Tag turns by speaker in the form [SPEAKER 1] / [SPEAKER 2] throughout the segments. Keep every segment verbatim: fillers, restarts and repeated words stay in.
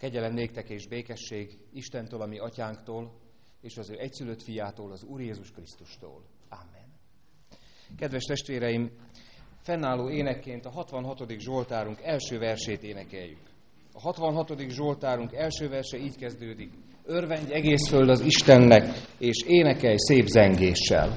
[SPEAKER 1] Kegyelem néktek és békesség Istentől, a mi atyánktól, és az ő egyszülött fiától, az Úr Jézus Krisztustól. Amen. Kedves testvéreim, fennálló énekként a hatvanhatodik Zsoltárunk első versét énekeljük. A hatvanhatodik Zsoltárunk első verse így kezdődik. Örvendj egész föld az Istennek, és énekelj szép zengéssel.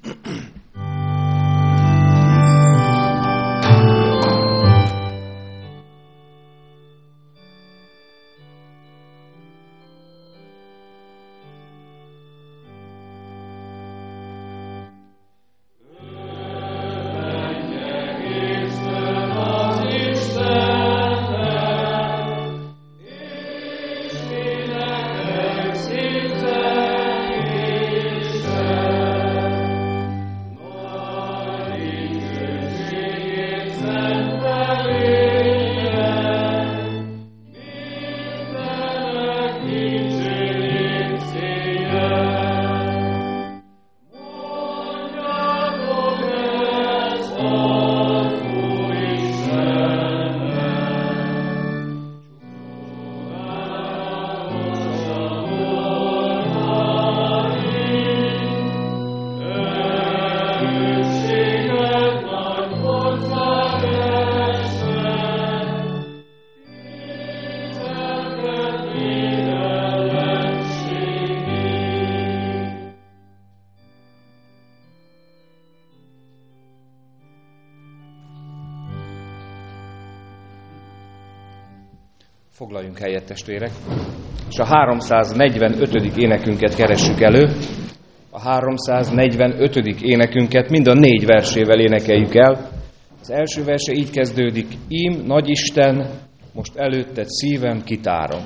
[SPEAKER 1] Foglaljunk helyet, testvérek, és a háromszáznegyvenötödik énekünket keressük elő. A háromszáznegyvenötödik énekünket mind a négy versével énekeljük el. Az első verse így kezdődik. Ím, Nagyisten, most előtted szívem kitárom.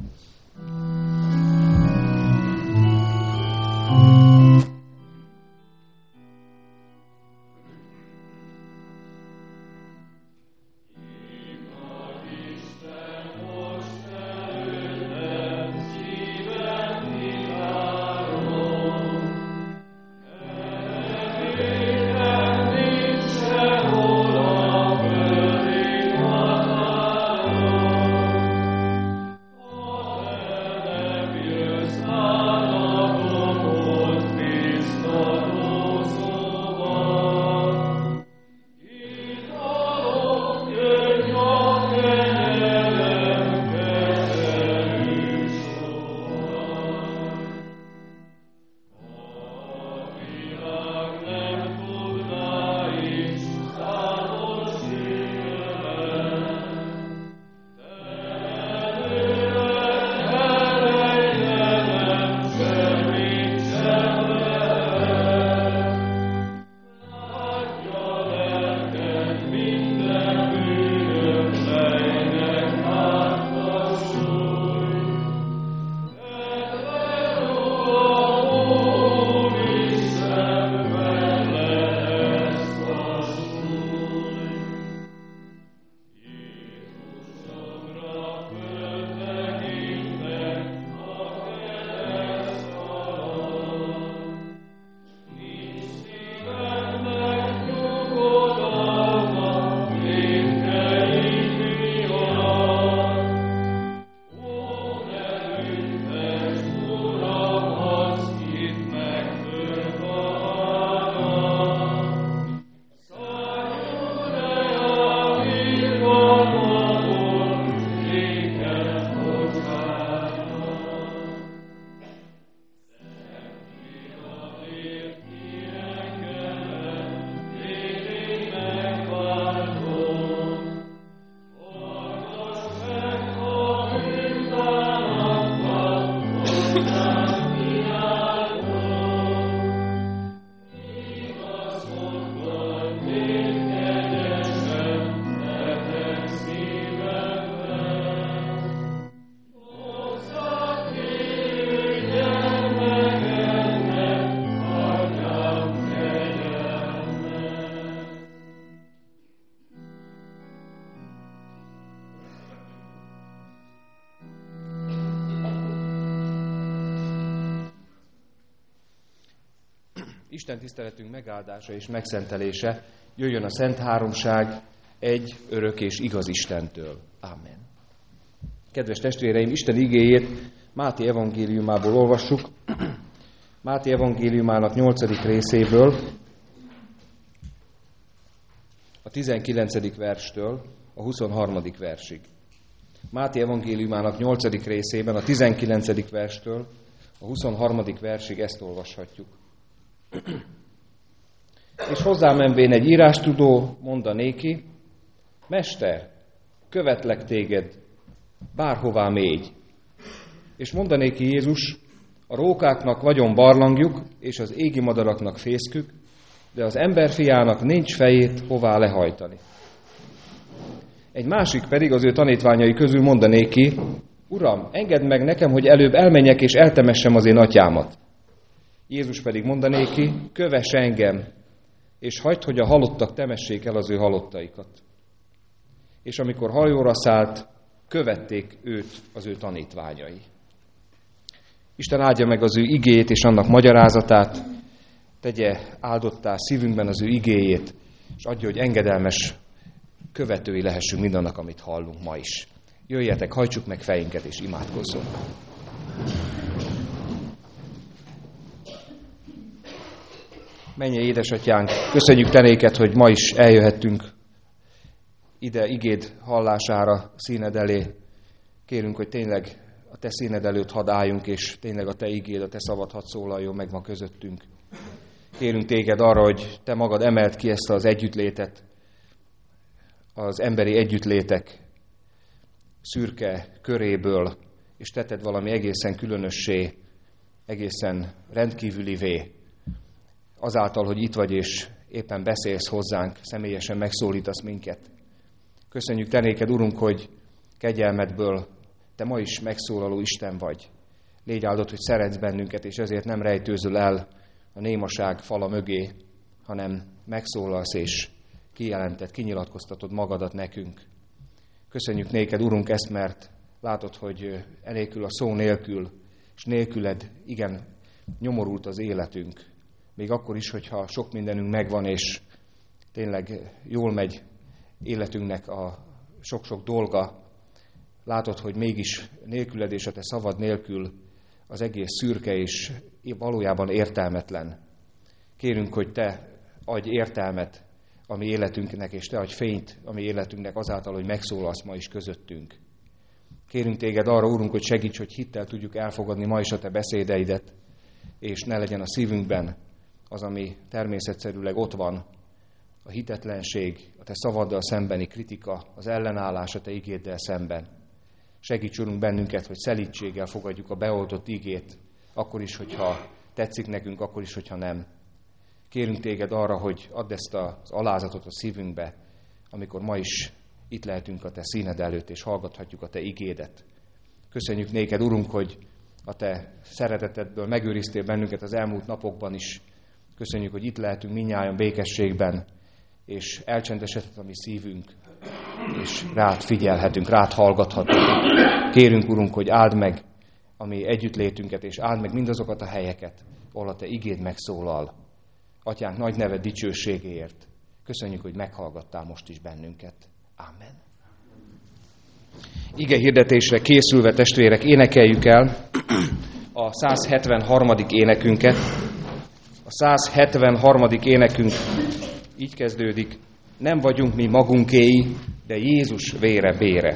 [SPEAKER 1] Isten tiszteletünk megáldása és megszentelése jöjjön a Szent Háromság egy örök és igaz Istentől. Amen. Kedves testvéreim, Isten igéjét Máté evangéliumából olvassuk, Máté evangéliumának nyolcadik részéből, a tizenkilencedik verstől a huszonharmadik versig. Máté evangéliumának nyolcadik részében, a tizenkilencedik verstől a huszonharmadik versig ezt olvashatjuk. És hozzámenvén egy írástudó mondanéki: Mester, követlek téged, bárhová mégy. És mondanéki Jézus: a rókáknak vagyon barlangjuk, és az égi madaraknak fészkük, de az emberfiának nincs fejét hová lehajtani. Egy másik pedig az ő tanítványai közül mondanéki: Uram, engedd meg nekem, hogy előbb elmenjek és eltemessem az én atyámat. Jézus pedig mondanéki: kövess engem, és hagyd, hogy a halottak temessék el az ő halottaikat. És amikor hajóra szállt, követték őt az ő tanítványai. Isten áldja meg az ő igéjét és annak magyarázatát, tegye áldottá szívünkben az ő igéjét, és adja, hogy engedelmes követői lehessünk mindannak, amit hallunk ma is. Jöjjetek, hajtsuk meg fejünket és imádkozzunk. Mennyei édesatyánk, köszönjük te néked, hogy ma is eljöhettünk ide igéd hallására, színed elé. Kérünk, hogy tényleg a te színed előtt hadd álljunk, és tényleg a te igéd, a te szavad hadd szólaljon meg ma közöttünk. Kérünk téged arra, hogy te magad emeld ki ezt az együttlétet, az emberi együttlétek szürke köréből, és tetted valami egészen különössé, egészen rendkívülivé, azáltal, hogy itt vagy és éppen beszélsz hozzánk, személyesen megszólítasz minket. Köszönjük te néked, Urunk, hogy kegyelmedből te ma is megszólaló Isten vagy. Légy áldott, hogy szeretsz bennünket, és ezért nem rejtőzöl el a némaság fala mögé, hanem megszólalsz és kijelented, kinyilatkoztatod magadat nekünk. Köszönjük néked, Urunk, ezt, mert látod, hogy enélkül a szó nélkül, és nélküled igen nyomorult az életünk. Még akkor is, hogyha sok mindenünk megvan, és tényleg jól megy életünknek a sok-sok dolga, látod, hogy mégis nélküled és a te szavad nélkül az egész szürke és valójában értelmetlen. Kérünk, hogy te adj értelmet a mi életünknek, és te adj fényt a mi életünknek azáltal, hogy megszólalsz ma is közöttünk. Kérünk téged arra, Úrunk, hogy segíts, hogy hittel tudjuk elfogadni ma is a te beszédeidet, és ne legyen a szívünkben az, ami természetszerűleg ott van, a hitetlenség, a te szavaddal szembeni kritika, az ellenállás a te igéddel szemben. Segíts, Urunk, bennünket, hogy szelídséggel fogadjuk a beoltott igét, akkor is, hogyha tetszik nekünk, akkor is, hogyha nem. Kérünk téged arra, hogy add ezt az alázatot a szívünkbe, amikor ma is itt lehetünk a te színed előtt, és hallgathatjuk a te igédet. Köszönjük néked, Urunk, hogy a te szeretetedből megőriztél bennünket az elmúlt napokban is. Köszönjük, hogy itt lehetünk mindnyájan békességben, és elcsendesedhet a mi szívünk, és rád figyelhetünk, rád hallgathatunk. Kérünk, Urunk, hogy áld meg a mi együttlétünket, és áld meg mindazokat a helyeket, ahol a te igéd megszólal. Atyánk nagy neve dicsőségéért. Köszönjük, hogy meghallgattál most is bennünket. Amen. Ige hirdetésre készülve, testvérek, énekeljük el a száz hetvenharmadik énekünket. A száz hetvenharmadik énekünk így kezdődik: nem vagyunk mi magunkéi, de Jézus vére bére.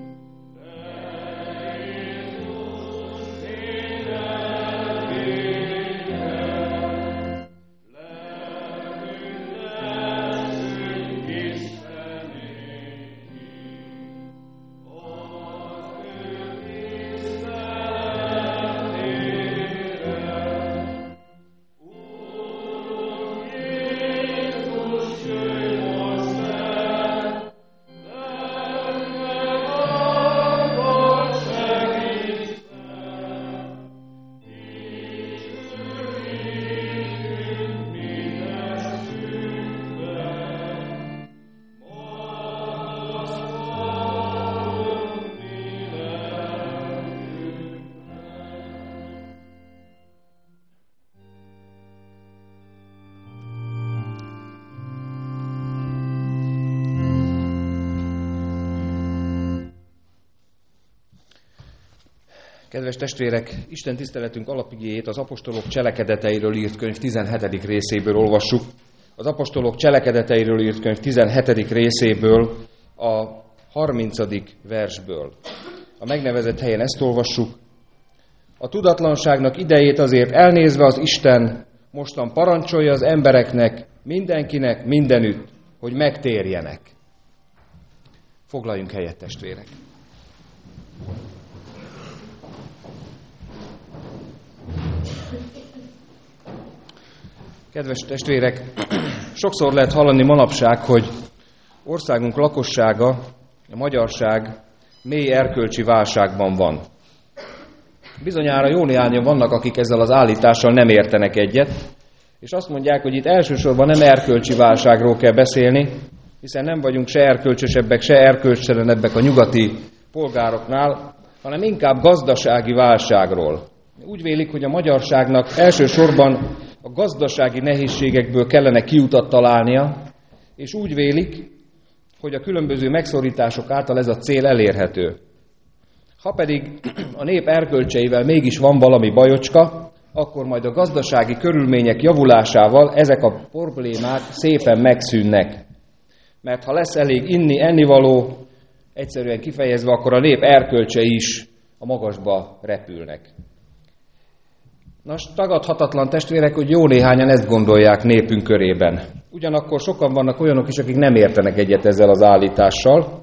[SPEAKER 2] Amen.
[SPEAKER 1] Kedves testvérek, Isten tiszteletünk alapigéjét az apostolok cselekedeteiről írt könyv tizenhetedik részéből olvassuk. Az apostolok cselekedeteiről írt könyv tizenhetedik részéből a harmincadik versből. A megnevezett helyen ezt olvassuk. A tudatlanságnak idejét azért elnézve az Isten mostan parancsolja az embereknek, mindenkinek, mindenütt, hogy megtérjenek. Foglaljunk helyet, testvérek! Kedves testvérek, sokszor lehet hallani manapság, hogy országunk lakossága, a magyarság mély erkölcsi válságban van. Bizonyára jó néhányan vannak, akik ezzel az állítással nem értenek egyet, és azt mondják, hogy itt elsősorban nem erkölcsi válságról kell beszélni, hiszen nem vagyunk se erkölcsösebbek, se erkölcstelenebbek a nyugati polgároknál, hanem inkább gazdasági válságról. Úgy vélik, hogy a magyarságnak elsősorban a gazdasági nehézségekből kellene kiutat találnia, és úgy vélik, hogy a különböző megszorítások által ez a cél elérhető. Ha pedig a nép erkölcseivel mégis van valami bajocska, akkor majd a gazdasági körülmények javulásával ezek a problémák szépen megszűnnek. Mert ha lesz elég inni, ennivaló, egyszerűen kifejezve, akkor a nép erkölcsei is a magasba repülnek. Nos, tagadhatatlan testvérek, hogy jó néhányan ezt gondolják népünk körében. Ugyanakkor sokan vannak olyanok is, akik nem értenek egyet ezzel az állítással,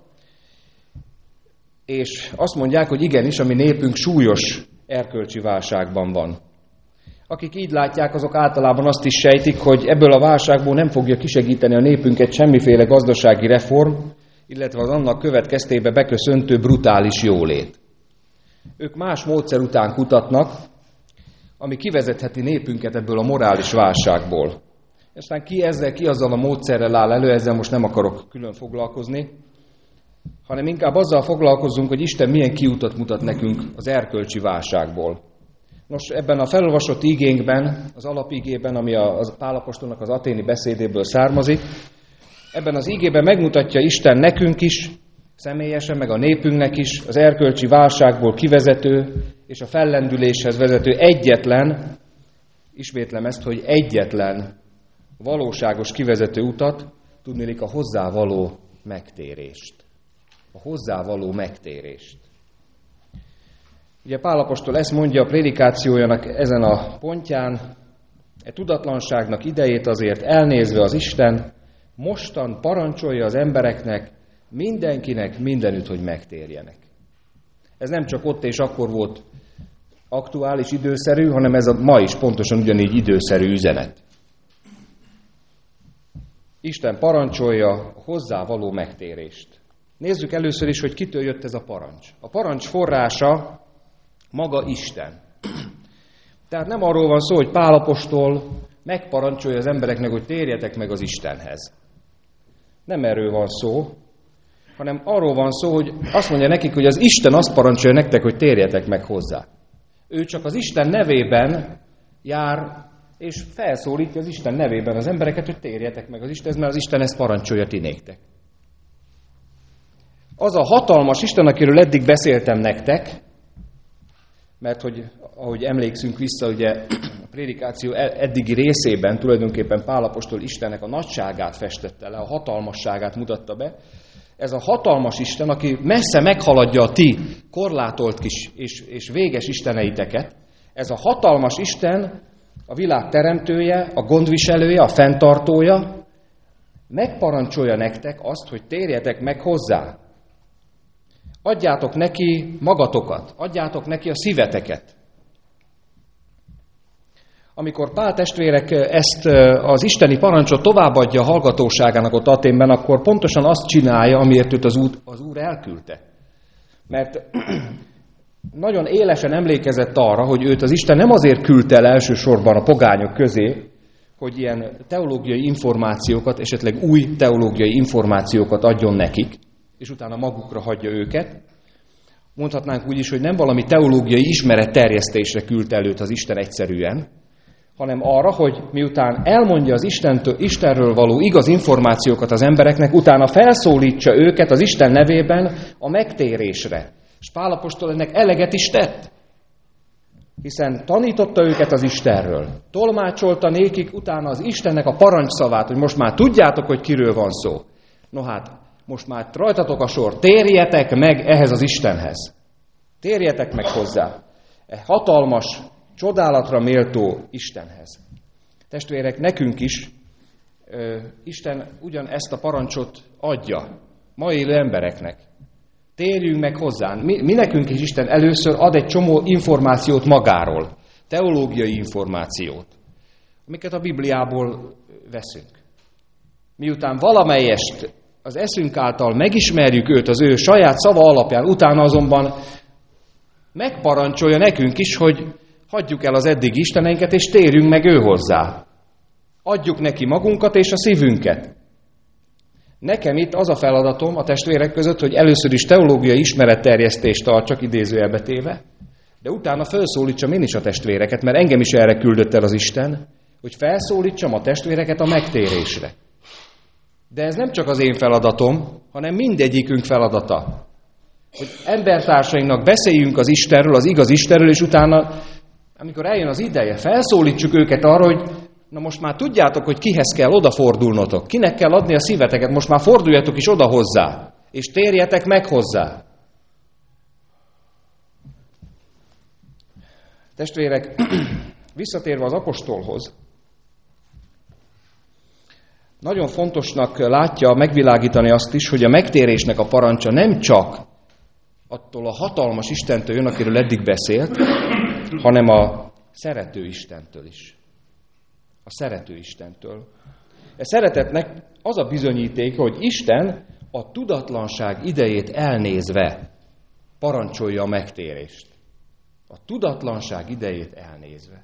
[SPEAKER 1] és azt mondják, hogy igenis, a mi népünk súlyos erkölcsi válságban van. Akik így látják, azok általában azt is sejtik, hogy ebből a válságból nem fogja kisegíteni a népünket semmiféle gazdasági reform, illetve az annak következtében beköszöntő brutális jólét. Ők más módszer után kutatnak, ami kivezetheti népünket ebből a morális válságból. Aztán ki ezzel, ki azzal a módszerrel áll elő, ezzel most nem akarok külön foglalkozni, hanem inkább azzal foglalkozzunk, hogy Isten milyen kiutat mutat nekünk az erkölcsi válságból. Nos, ebben a felolvasott igénkben, az alapigében, ami a Pál apostolnak az aténi beszédéből származik, ebben az igében megmutatja Isten nekünk is, személyesen, meg a népünknek is az erkölcsi válságból kivezető és a fellendüléshez vezető egyetlen, ismétlem ezt, hogy egyetlen valóságos kivezető utat, tudniillik a hozzávaló megtérést. A hozzávaló megtérést. Ugye Pál apostol ezt mondja a prédikációjának ezen a pontján, e tudatlanságnak idejét azért elnézve az Isten mostan parancsolja az embereknek, mindenkinek, mindenütt, hogy megtérjenek. Ez nem csak ott és akkor volt aktuális, időszerű, hanem ez a ma is pontosan ugyanígy időszerű üzenet. Isten parancsolja a hozzávaló megtérést. Nézzük először is, hogy kitől jött ez a parancs. A parancs forrása maga Isten. Tehát nem arról van szó, hogy Pál apostol megparancsolja az embereknek, hogy térjetek meg az Istenhez. Nem erről van szó, hanem arról van szó, hogy azt mondja nekik, hogy az Isten azt parancsolja nektek, hogy térjetek meg hozzá. Ő csak az Isten nevében jár, és felszólítja az Isten nevében az embereket, hogy térjetek meg az Istenhez, mert az Isten ezt parancsolja ti néktek. Az a hatalmas Isten, akiről eddig beszéltem nektek, mert hogy, ahogy emlékszünk vissza, ugye a prédikáció eddigi részében tulajdonképpen Pál apostol Istennek a nagyságát festette le, a hatalmasságát mutatta be. Ez a hatalmas Isten, aki messze meghaladja a ti korlátolt kis és, és véges isteneiteket, ez a hatalmas Isten, a világ teremtője, a gondviselője, a fenntartója, megparancsolja nektek azt, hogy térjetek meg hozzá. Adjátok neki magatokat, adjátok neki a szíveteket. Amikor Pál testvérek ezt az isteni parancsot továbbadja a hallgatóságának ott Athénben, akkor pontosan azt csinálja, amiért őt az Úr, az Úr elküldte. Mert nagyon élesen emlékezett arra, hogy őt az Isten nem azért küldte el elsősorban a pogányok közé, hogy ilyen teológiai információkat, esetleg új teológiai információkat adjon nekik, és utána magukra hagyja őket. Mondhatnánk úgy is, hogy nem valami teológiai ismeret terjesztésre küldte előtt az Isten egyszerűen, hanem arra, hogy miután elmondja az Istentől, Istenről való igaz információkat az embereknek, utána felszólítsa őket az Isten nevében a megtérésre. És Pál apostol ennek eleget is tett. hiszen tanította őket az Istenről. Tolmácsolta nékik utána az Istennek a parancsszavát, hogy most már tudjátok, hogy kiről van szó. No hát, most már rajtatok a sor, térjetek meg ehhez az Istenhez. Térjetek meg hozzá. E hatalmas, csodálatra méltó Istenhez. Testvérek, nekünk is ö, Isten ugyanezt a parancsot adja ma élő embereknek. Térjünk meg hozzá. Mi, mi nekünk is Isten először ad egy csomó információt magáról. Teológiai információt, amiket a Bibliából veszünk. Miután valamelyest az eszünk által megismerjük őt az ő saját szava alapján, utána azonban megparancsolja nekünk is, hogy hagyjuk el az eddigi isteneinket, és térjünk meg ő hozzá. Adjuk neki magunkat és a szívünket. Nekem itt az a feladatom a testvérek között, hogy először is teológiai ismeretterjesztést tartsak idézőjelbe téve, de utána felszólítsam én is a testvéreket, mert engem is erre küldött el az Isten, hogy felszólítsam a testvéreket a megtérésre. De ez nem csak az én feladatom, hanem mindegyikünk feladata. Hogy embertársainknak beszéljünk az Istenről, az igaz Istenről, és utána, amikor eljön az ideje, felszólítsuk őket arra, hogy na most már tudjátok, hogy kihez kell odafordulnotok, kinek kell adni a szíveteket, most már forduljatok is oda hozzá, és térjetek meg hozzá. Testvérek, visszatérve az apostolhoz, nagyon fontosnak látja megvilágítani azt is, hogy a megtérésnek a parancsa nem csak attól a hatalmas Istentől jön, akiről eddig beszélt, hanem a szerető Istentől is. A szerető Istentől. E szeretetnek az a bizonyíték, hogy Isten a tudatlanság idejét elnézve parancsolja a megtérést. A tudatlanság idejét elnézve.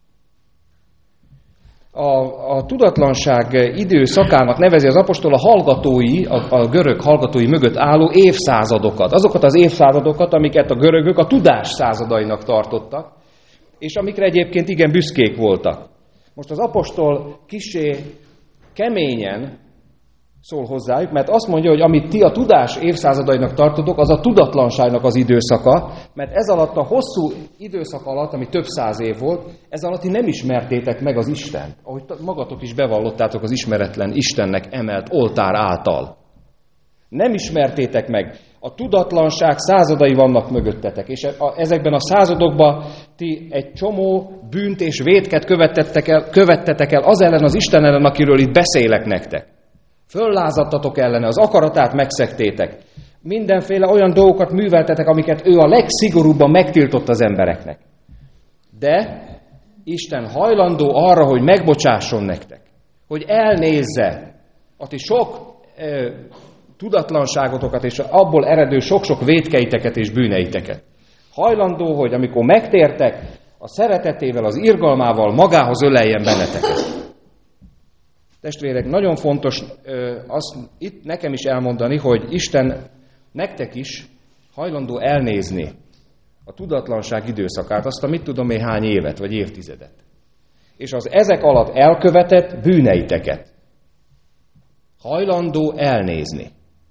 [SPEAKER 1] A, a tudatlanság időszakának nevezi az apostol a hallgatói, a, a görög hallgatói mögött álló évszázadokat. Azokat az évszázadokat, amiket a görögök a tudás századainak tartottak, és amikre egyébként igen büszkék voltak. Most az apostol kissé keményen szól hozzájuk, mert azt mondja, hogy amit ti a tudás évszázadainak tartotok, az a tudatlanságnak az időszaka, mert ez alatt a hosszú időszak alatt, ami több száz év volt, ez alatt ti nem ismertétek meg az Istent, ahogy magatok is bevallottátok az ismeretlen Istennek emelt oltár által. Nem ismertétek meg. A tudatlanság századai vannak mögöttetek, és a, ezekben a századokban ti egy csomó bűnt és vétket követtetek el, követtetek el az ellen, az Isten ellen, akiről itt beszélek nektek. Föllázadtatok ellene, az akaratát megszegtétek. Mindenféle olyan dolgokat műveltetek, amiket ő a legszigorúbban megtiltott az embereknek. De Isten hajlandó arra, hogy megbocsásson nektek, hogy elnézze a ti sok eh, tudatlanságotokat és abból eredő sok-sok vétkeiteket és bűneiteket. Hajlandó, hogy amikor megtértek, a szeretetével, az irgalmával magához öleljen benneteket. Testvérek, nagyon fontos ö, azt itt nekem is elmondani, hogy Isten nektek is hajlandó elnézni a tudatlanság időszakát, azt a mit tudom én hány évet vagy évtizedet. És az ezek alatt elkövetett bűneiteket hajlandó elnézni.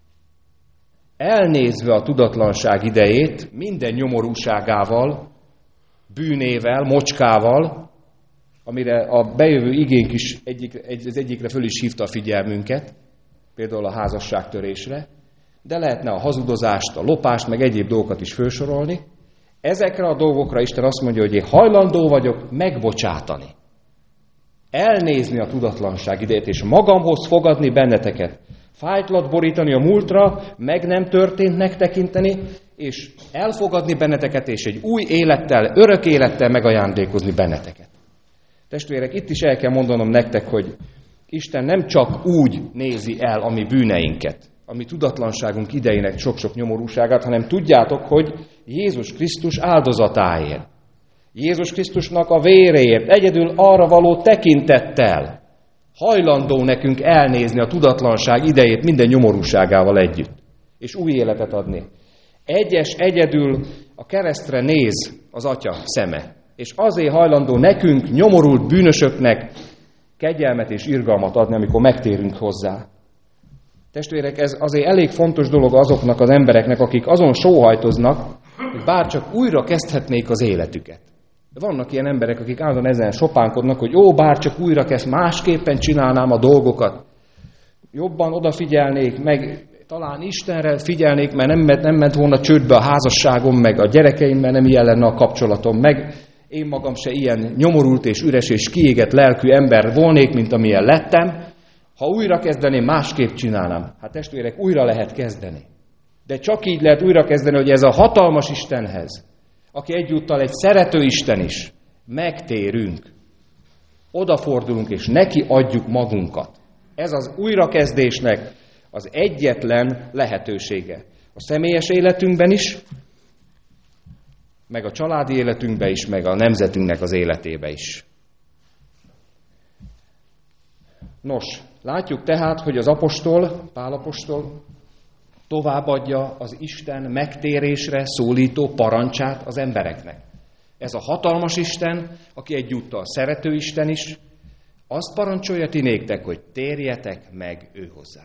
[SPEAKER 1] Elnézve a tudatlanság idejét minden nyomorúságával, bűnével, mocskával, amire a bejövő igénk is egyik, egy, az egyikre föl is hívta a figyelmünket, például a házasságtörésre, de lehetne a hazudozást, a lopást, meg egyéb dolgokat is felsorolni. Ezekre a dolgokra Isten azt mondja, hogy én hajlandó vagyok megbocsátani. Elnézni a tudatlanság idejét, és magamhoz fogadni benneteket. Fájtlat borítani a múltra, meg nem történtnek tekinteni, és elfogadni benneteket, és egy új élettel, örök élettel megajándékozni benneteket. Testvérek, itt is el kell mondanom nektek, hogy Isten nem csak úgy nézi el a mi bűneinket, a mi tudatlanságunk idejének sok-sok nyomorúságát, hanem tudjátok, hogy Jézus Krisztus áldozatáért, Jézus Krisztusnak a véréért, egyedül arra való tekintettel hajlandó nekünk elnézni a tudatlanság idejét minden nyomorúságával együtt, és új életet adni. Egyes egyedül a keresztre néz az Atya szeme, és azért hajlandó nekünk, nyomorult bűnösöknek kegyelmet és irgalmat adni, amikor megtérünk hozzá. Testvérek, ez azért elég fontos dolog azoknak az embereknek, akik azon sóhajtoznak, hogy bárcsak újra kezdhetnék az életüket. Vannak ilyen emberek, akik állandóan ezen sopánkodnak, hogy ó, bár csak újra kezd, másképpen csinálnám a dolgokat. Jobban odafigyelnék, meg talán Istenre figyelnék, mert nem, nem ment volna csődbe a házasságom, meg a gyerekeimmel nem ilyen lenne a kapcsolatom, meg én magam se ilyen nyomorult és üres és kiégett lelkű ember volnék, mint amilyen lettem. Ha újra kezdeném, másképp csinálnám. Hát testvérek, újra lehet kezdeni. De csak így lehet újra kezdeni, hogy ez a hatalmas Istenhez, aki egyúttal egy szerető Isten is, megtérünk, odafordulunk, és neki adjuk magunkat. Ez az újrakezdésnek az egyetlen lehetősége. A személyes életünkben is, meg a családi életünkben is, meg a nemzetünknek az életébe is. Nos, látjuk tehát, hogy az apostol, Pál apostol továbbadja az Isten megtérésre szólító parancsát az embereknek. Ez a hatalmas Isten, aki egyúttal szerető Isten is, azt parancsolja ti néktek, hogy térjetek meg ő hozzá.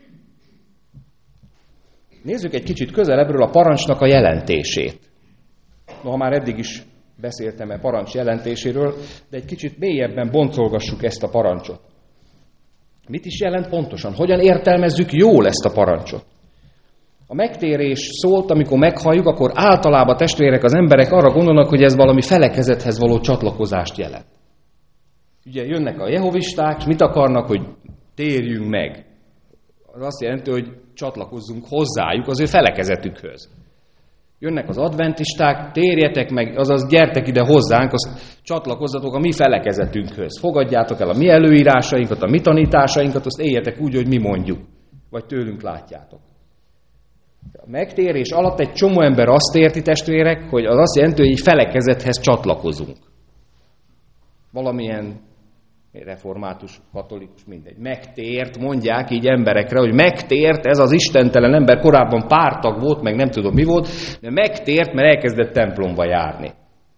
[SPEAKER 1] Nézzük egy kicsit közelebbről a parancsnak a jelentését. Noha már eddig is beszéltem a parancs jelentéséről, de egy kicsit mélyebben boncolgassuk ezt a parancsot. Mit is jelent pontosan? Hogyan értelmezzük jól ezt a parancsot? A megtérés szólt, amikor meghalljuk, akkor általában testvérek, az emberek arra gondolnak, hogy ez valami felekezethez való csatlakozást jelent. Ugye jönnek a jehovisták, és mit akarnak, hogy térjünk meg? Az azt jelenti, hogy csatlakozzunk hozzájuk, az ő felekezetükhöz. Jönnek az adventisták, térjetek meg, azaz gyertek ide hozzánk, azt csatlakozzatok a mi felekezetünkhöz. Fogadjátok el a mi előírásainkat, a mi tanításainkat, azt éljetek úgy, hogy mi mondjuk, vagy tőlünk látjátok. A megtérés alatt egy csomó ember azt érti, testvérek, hogy az azt jelenti, hogy egy felekezethez csatlakozunk. Valamilyen református, katolikus, mindegy. Megtért, mondják így emberekre, hogy megtért, ez az istentelen ember korábban pártag volt, meg nem tudom mi volt, de megtért, mert elkezdett templomba járni.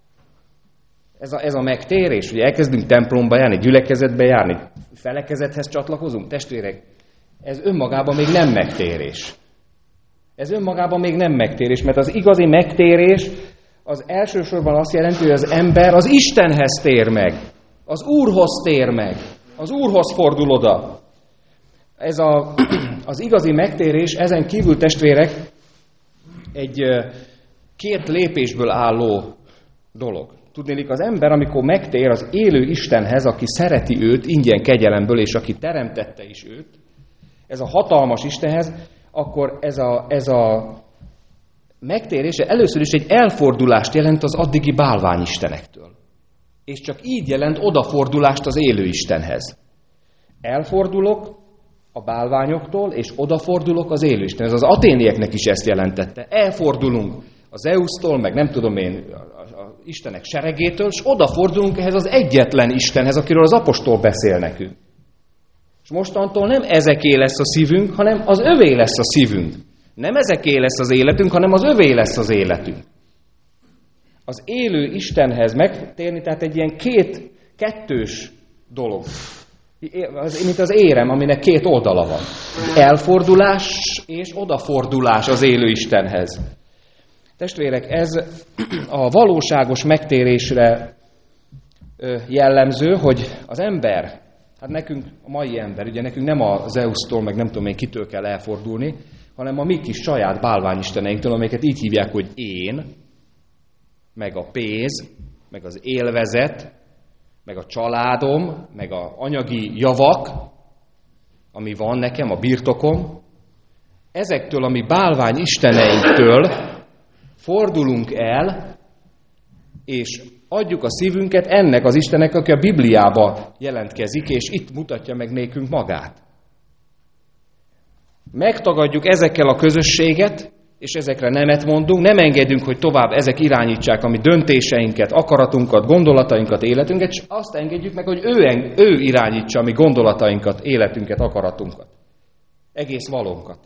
[SPEAKER 1] Ez a, ez a megtérés, hogy elkezdünk templomba járni, gyülekezetbe járni, felekezethez csatlakozunk, testvérek, ez önmagában még nem megtérés. Ez önmagában még nem megtérés, mert az igazi megtérés az elsősorban azt jelenti, hogy az ember az Istenhez tér meg, az Úrhoz tér meg, az Úrhoz fordul oda. Ez a, az igazi megtérés, ezen kívül testvérek, egy két lépésből álló dolog. Tudnélik, az ember, amikor megtér az élő Istenhez, aki szereti őt ingyen kegyelemből, és aki teremtette is őt, ez a hatalmas Istenhez, akkor ez a, ez a megtérése először is egy elfordulást jelent az addigi bálványistenektől. És csak így jelent odafordulást az élő Istenhez. Elfordulok a bálványoktól, és odafordulok az élő Istenhez. Az aténieknek is ezt jelentette. Elfordulunk az Zeusztól, meg nem tudom én, az Istenek seregétől, és odafordulunk ehhez az egyetlen Istenhez, akiről az apostol beszél nekünk. És mostantól nem ezeké lesz a szívünk, hanem az övé lesz a szívünk. Nem ezeké lesz az életünk, hanem az övé lesz az életünk. Az élő Istenhez megtérni, tehát egy ilyen két, kettős dolog. Mint az érem, aminek két oldala van. Elfordulás és odafordulás az élő Istenhez. Testvérek, ez a valóságos megtérésre jellemző, hogy az ember, hát nekünk, a mai ember, ugye nekünk nem a Zeusztól, meg nem tudom én kitől kell elfordulni, hanem a mi kis saját bálványisteneinktől, amelyeket így hívják, hogy én, meg a pénz, meg az élvezet, meg a családom, meg a anyagi javak, ami van nekem, a birtokom. Ezektől, ami bálvány isteneinktől fordulunk el, és adjuk a szívünket ennek az Istennek, aki a Bibliába jelentkezik, és itt mutatja meg nékünk magát. Megtagadjuk ezekkel a közösséget, és ezekre nemet mondunk, nem engedünk, hogy tovább ezek irányítsák a mi döntéseinket, akaratunkat, gondolatainkat, életünket, és azt engedjük meg, hogy ő, ő irányítsa a mi gondolatainkat, életünket, akaratunkat. Egész valónkat.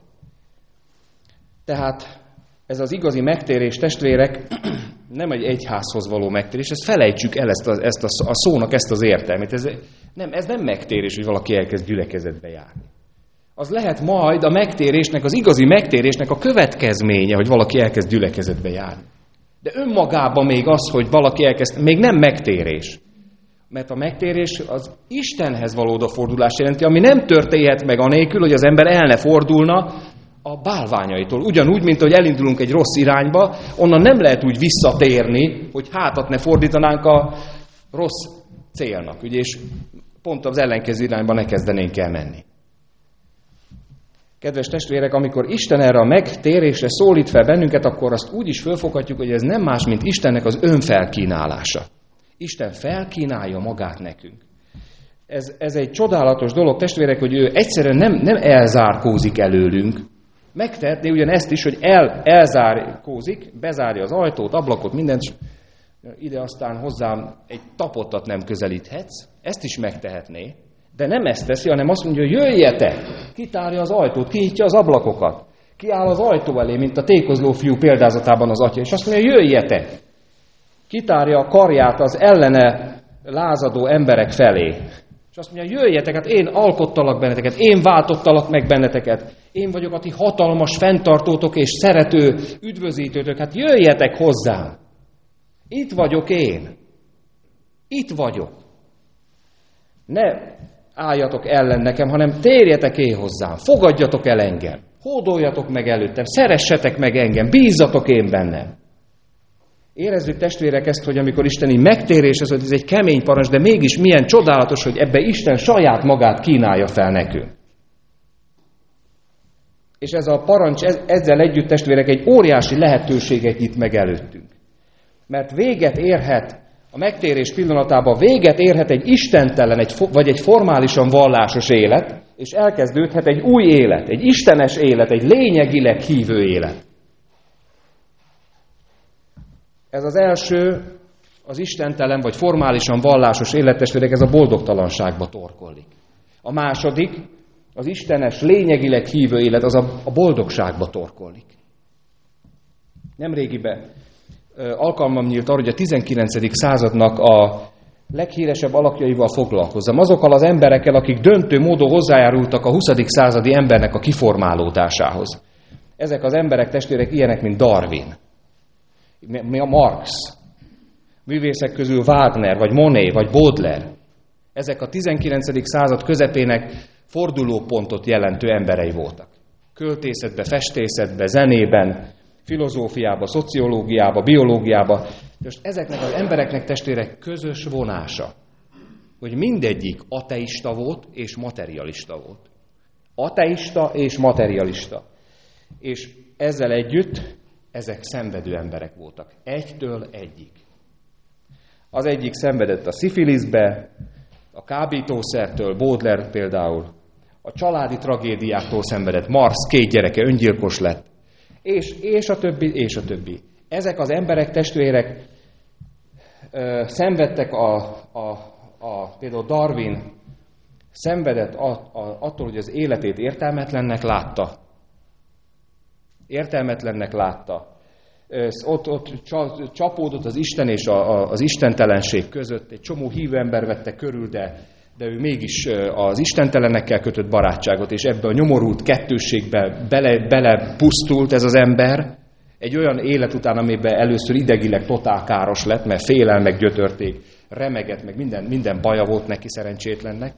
[SPEAKER 1] Tehát ez az igazi megtérés, testvérek, nem egy egyházhoz való megtérés, ezt felejtsük el ezt a, ezt a, a szónak ezt az értelmét. Ez nem, ez nem megtérés, hogy valaki elkezd gyülekezetbe járni. Az lehet majd a megtérésnek, az igazi megtérésnek a következménye, hogy valaki elkezd gyülekezetbe járni. De önmagában még az, hogy valaki elkezd, még nem megtérés. Mert a megtérés az Istenhez való odafordulást jelenti, ami nem történhet meg anélkül, hogy az ember el ne fordulna a bálványaitól. Ugyanúgy, mint ahogy elindulunk egy rossz irányba, onnan nem lehet úgy visszatérni, hogy hátat ne fordítanánk a rossz célnak. Ugye, és pont az ellenkező irányba ne kezdenénk el menni. Kedves testvérek, amikor Isten erre a megtérésre szólít fel bennünket, akkor azt úgy is fölfoghatjuk, hogy ez nem más, mint Istennek az önfelkínálása. Isten felkínálja magát nekünk. Ez, ez egy csodálatos dolog, testvérek, hogy ő egyszerűen nem, nem elzárkózik előlünk. Megtehetné ugyanezt is, hogy el, elzárkózik, bezárja az ajtót, ablakot, mindent, és ide aztán hozzám egy tapottat nem közelíthetsz. Ezt is megtehetné. De nem ezt teszi, hanem azt mondja, hogy jöjjetek! Kitárja az ajtót, kinyitja az ablakokat. Kiáll az ajtó elé, mint a tékozló fiú példázatában az atya, és azt mondja, jöjjetek! Kitárja a karját az ellene lázadó emberek felé. És azt mondja, jöjjetek, hát én alkottalak benneteket, én váltottalak meg benneteket. Én vagyok a ti hatalmas fenntartótok és szerető üdvözítőtök, hát jöjjetek hozzám! Itt vagyok én. Itt vagyok. Ne álljatok ellen nekem, hanem térjetek én hozzám, fogadjatok el engem, hódoljatok meg előttem, szeressetek meg engem, bízzatok én bennem. Érezzük, testvérek, ezt, hogy amikor isteni megtérés, ez, ez egy kemény parancs, de mégis milyen csodálatos, hogy ebbe Isten saját magát kínálja fel nekünk. És ez a parancs ezzel együtt, testvérek, egy óriási lehetőséget nyit meg előttünk. Mert véget érhet a megtérés pillanatában, véget érhet egy istentelen, egy, vagy egy formálisan vallásos élet, és elkezdődhet egy új élet, egy istenes élet, egy lényegileg hívő élet. Ez az első, az istentelen, vagy formálisan vallásos élet, testvérek, ez a boldogtalanságba torkollik. A második, az istenes, lényegileg hívő élet, az a, a boldogságba torkollik. Nemrégiben alkalmam nyílt arra, hogy a tizenkilencedik századnak a leghíresebb alakjaival foglalkozzam. Azokkal az emberekkel, akik döntő módon hozzájárultak a huszadik századi embernek a kiformálódásához. Ezek az emberek, testvérek, ilyenek, mint Darwin, mi a Marx, művészek közül Wagner, vagy Monet, vagy Baudelaire. Ezek a tizenkilencedik század közepének fordulópontot jelentő emberei voltak. Költészetbe, festészetbe, zenében, filozófiába, szociológiába, biológiába. Most ezeknek az embereknek, testvérek, közös vonása, hogy mindegyik ateista volt és materialista volt. Ateista és materialista. És ezzel együtt ezek szenvedő emberek voltak. Egytől egyig. Az egyik szenvedett a szifiliszbe, a kábítószertől, Baudelaire például, a családi tragédiáktól szenvedett, Marx két gyereke öngyilkos lett, és, és a többi, és a többi. Ezek az emberek, testvérek ö, szenvedtek a, a, a, például Darwin szenvedett a, a, attól, hogy az életét értelmetlennek látta. Értelmetlennek látta. Ott, ott csapódott az Isten és a, a, az istentelenség között. Egy csomó hívő ember vette körül, de, de ő mégis az istentelenekkel kötött barátságot, és ebbe a nyomorult kettősségbe bele, bele pusztult ez az ember. Egy olyan élet után, amiben először idegileg totál káros lett, mert félelmek gyötörték, remegett, meg minden, minden baja volt neki szerencsétlennek.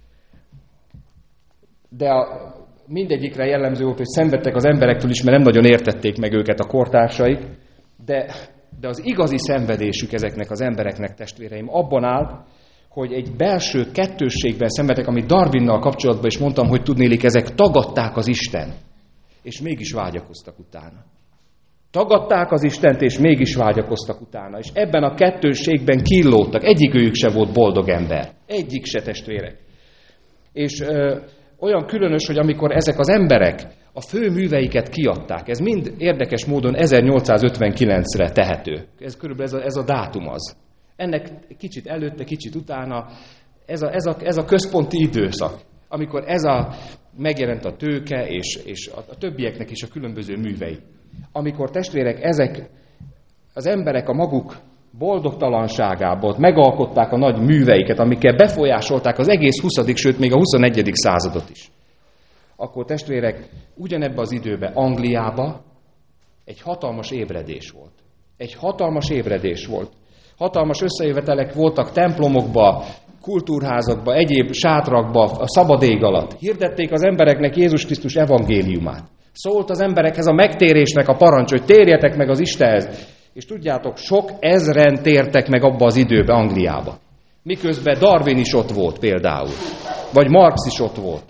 [SPEAKER 1] De a, mindegyikre jellemző volt, hogy szenvedtek az emberektől is, mert nem nagyon értették meg őket a kortársaik, de, de az igazi szenvedésük ezeknek az embereknek, testvéreim, abban állt, hogy egy belső kettősségben szenvedtek, amit Darwinnal kapcsolatban is mondtam, hogy tudnélik, ezek tagadták az Istent, és mégis vágyakoztak utána. Tagadták az Istent, és mégis vágyakoztak utána. És ebben a kettősségben killódtak. Egyikőjük se volt boldog ember. Egyik se, testvérek. És ö, olyan különös, hogy amikor ezek az emberek a fő műveiket kiadták, ez mind érdekes módon ezernyolcszázötvenkilencre tehető. Ez körülbelül ez a, ez a dátum az. Ennek kicsit előtte, kicsit utána, ez a, ez a, ez a központi időszak, amikor ez a megjelent a Tőke, és, és a, a többieknek is a különböző művei. Amikor, testvérek, ezek az emberek a maguk boldogtalanságából megalkották a nagy műveiket, amikkel befolyásolták az egész huszadik, sőt még a huszonegyedik századot is. Akkor, testvérek, ugyanebben az időben Angliában egy hatalmas ébredés volt. Egy hatalmas ébredés volt. Hatalmas összejövetelek voltak templomokba, kultúrházakba, egyéb sátrakba, a szabad ég alatt. Hirdették az embereknek Jézus Krisztus evangéliumát. Szólt az emberekhez a megtérésnek a parancs, hogy térjetek meg az Istenhez. És tudjátok, sok ezren tértek meg abba az időbe Angliába. Miközben Darwin is ott volt például. Vagy Marx is ott volt.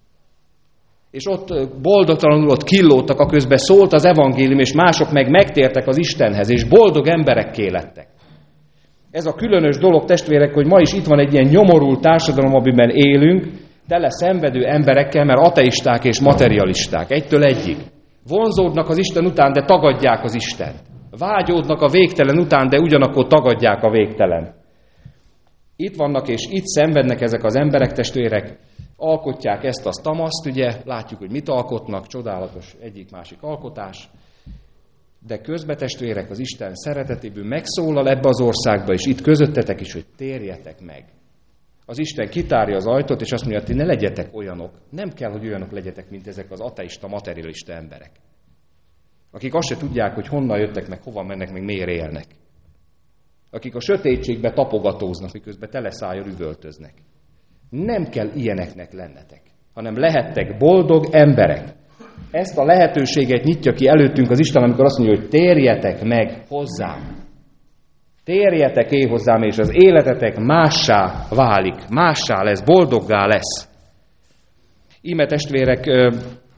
[SPEAKER 1] És ott boldogtalanul ott killódtak, a közben szólt az evangélium, és mások meg megtértek az Istenhez, és boldog emberekké lettek. Ez a különös dolog, testvérek, hogy ma is itt van egy ilyen nyomorult társadalom, amiben élünk, tele szenvedő emberekkel, mert ateisták és materialisták, egytől egyig. Vonzódnak az Isten után, de tagadják az Istent. Vágyódnak a végtelen után, de ugyanakkor tagadják a végtelen. Itt vannak és itt szenvednek ezek az emberek, testvérek, alkotják ezt, azt, tamaszt, ugye, látjuk, hogy mit alkotnak, csodálatos egyik-másik alkotás, de közben, testvérek, az Isten szeretetéből megszólal ebbe az országba, és itt közöttetek is, hogy térjetek meg. Az Isten kitárja az ajtót, és azt mondja, hogy ti ne legyetek olyanok, nem kell, hogy olyanok legyetek, mint ezek az ateista, materialista emberek, akik azt se tudják, hogy honnan jöttek, meg hova mennek, meg miért élnek. Akik a sötétségbe tapogatóznak, miközben teleszájjal üvöltöznek. Nem kell ilyeneknek lennetek, hanem lehettek boldog emberek. Ezt a lehetőséget nyitja ki előttünk az Isten, amikor azt mondja, hogy térjetek meg hozzám. Térjetek én hozzám, és az életetek mássá válik, mássá lesz, boldoggá lesz. Íme, testvérek,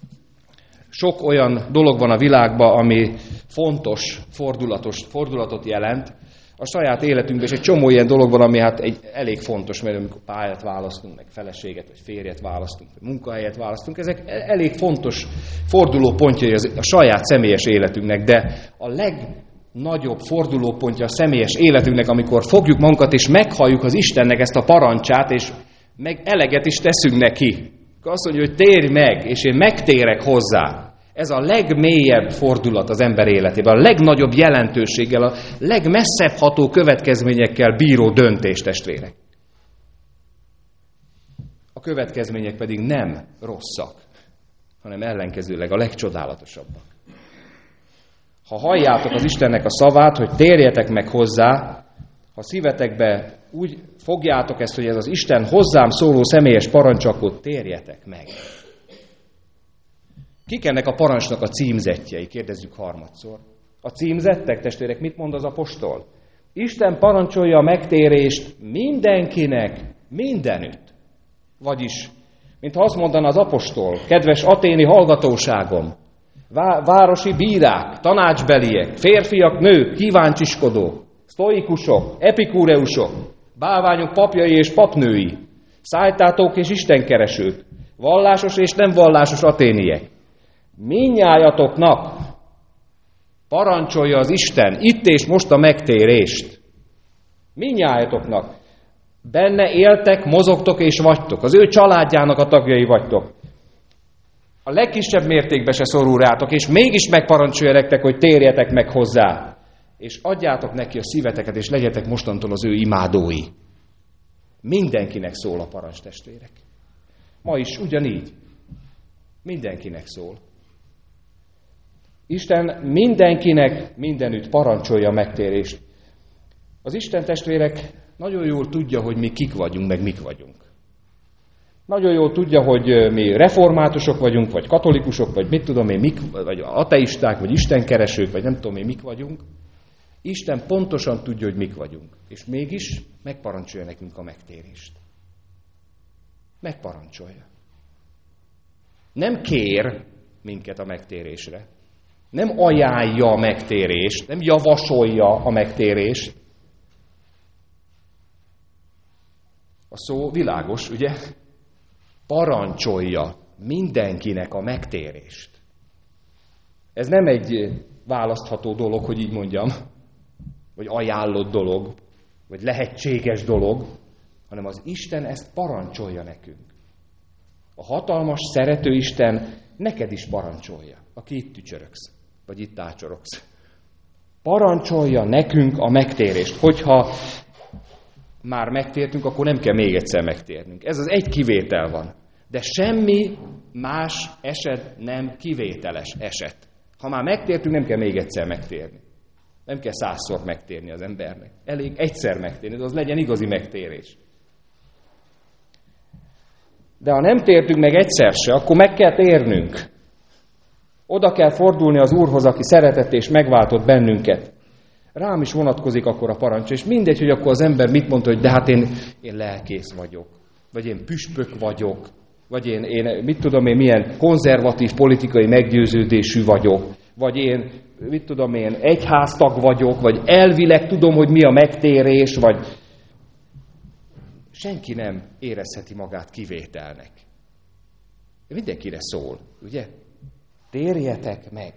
[SPEAKER 1] sok olyan dolog van a világban, ami fontos, fordulatos, fordulatot jelent. A saját életünkben is egy csomó ilyen dolog van, ami hát egy elég fontos, mert amikor pályát választunk, meg feleséget, vagy férjet választunk, vagy munkahelyet választunk, ezek elég fontos fordulópontjai a saját személyes életünknek, de a legnagyobb fordulópontja a személyes életünknek, amikor fogjuk magunkat, és meghalljuk az Istennek ezt a parancsát, és meg eleget is teszünk neki. Akkor azt mondja, hogy térj meg, és én megtérek hozzá. Ez a legmélyebb fordulat az ember életében, a legnagyobb jelentőséggel, a legmesszebb ható következményekkel bíró döntés, testvérek. A következmények pedig nem rosszak, hanem ellenkezőleg a legcsodálatosabbak. Ha halljátok az Istennek a szavát, hogy térjetek meg hozzá, ha szívetekbe úgy fogjátok ezt, hogy ez az Isten hozzám szóló személyes parancs, akkor térjetek meg. Kik ennek a parancsnak a címzettjei? Kérdezzük harmadszor. A címzettek, testvérek, mit mond az apostol? Isten parancsolja a megtérést mindenkinek, mindenütt. Vagyis, mintha azt mondaná az apostol, kedves aténi hallgatóságom, vá- városi bírák, tanácsbeliek, férfiak, nők, kíváncsiskodók, sztoikusok, epikúreusok, bálványok papjai és papnői, szájtátók és istenkeresők, vallásos és nem vallásos aténiek. Mindnyájatoknak parancsolja az Isten itt és most a megtérést. Mindnyájatoknak. Benne éltek, mozogtok és vagytok. Az ő családjának a tagjai vagytok. A legkisebb mértékben se szorul rátok, és mégis megparancsolja nektek, hogy térjetek meg hozzá. És adjátok neki a szíveteket, és legyetek mostantól az ő imádói. Mindenkinek szól a parancs, testvérek. Ma is ugyanígy. Mindenkinek szól. Isten mindenkinek mindenütt parancsolja a megtérést. Az Isten, testvérek, nagyon jól tudja, hogy mi kik vagyunk, meg mik vagyunk. Nagyon jól tudja, hogy mi reformátusok vagyunk, vagy katolikusok, vagy mit tudom én, mik, vagy ateisták, vagy istenkeresők, vagy nem tudom én, mik vagyunk. Isten pontosan tudja, hogy mik vagyunk. És mégis megparancsolja nekünk a megtérést. Megparancsolja. Nem kér minket a megtérésre. Nem ajánlja a megtérést, nem javasolja a megtérést. A szó világos, ugye? Parancsolja mindenkinek a megtérést. Ez nem egy választható dolog, hogy így mondjam, vagy ajánlott dolog, vagy lehetséges dolog, hanem az Isten ezt parancsolja nekünk. A hatalmas, szerető Isten neked is parancsolja, aki itt tücsöröksz, vagy itt ácsorogsz. Parancsolja nekünk a megtérést. Hogyha már megtértünk, akkor nem kell még egyszer megtérnünk. Ez az egy kivétel van. De semmi más eset nem kivételes eset. Ha már megtértünk, nem kell még egyszer megtérni. Nem kell százszor megtérni az embernek. Elég egyszer megtérni, de az legyen igazi megtérés. De ha nem tértünk meg egyszer se, akkor meg kell térnünk. Oda kell fordulni az Úrhoz, aki szeretett és megváltott bennünket. Rám is vonatkozik akkor a parancs, és mindegy, hogy akkor az ember mit mondta, hogy de hát én, én lelkész vagyok, vagy én püspök vagyok, vagy én, én mit tudom én, milyen konzervatív politikai meggyőződésű vagyok, vagy én, mit tudom én, egyháztag vagyok, vagy elvileg tudom, hogy mi a megtérés, vagy senki nem érezheti magát kivételnek. Mindenkire szól, ugye? Térjetek meg!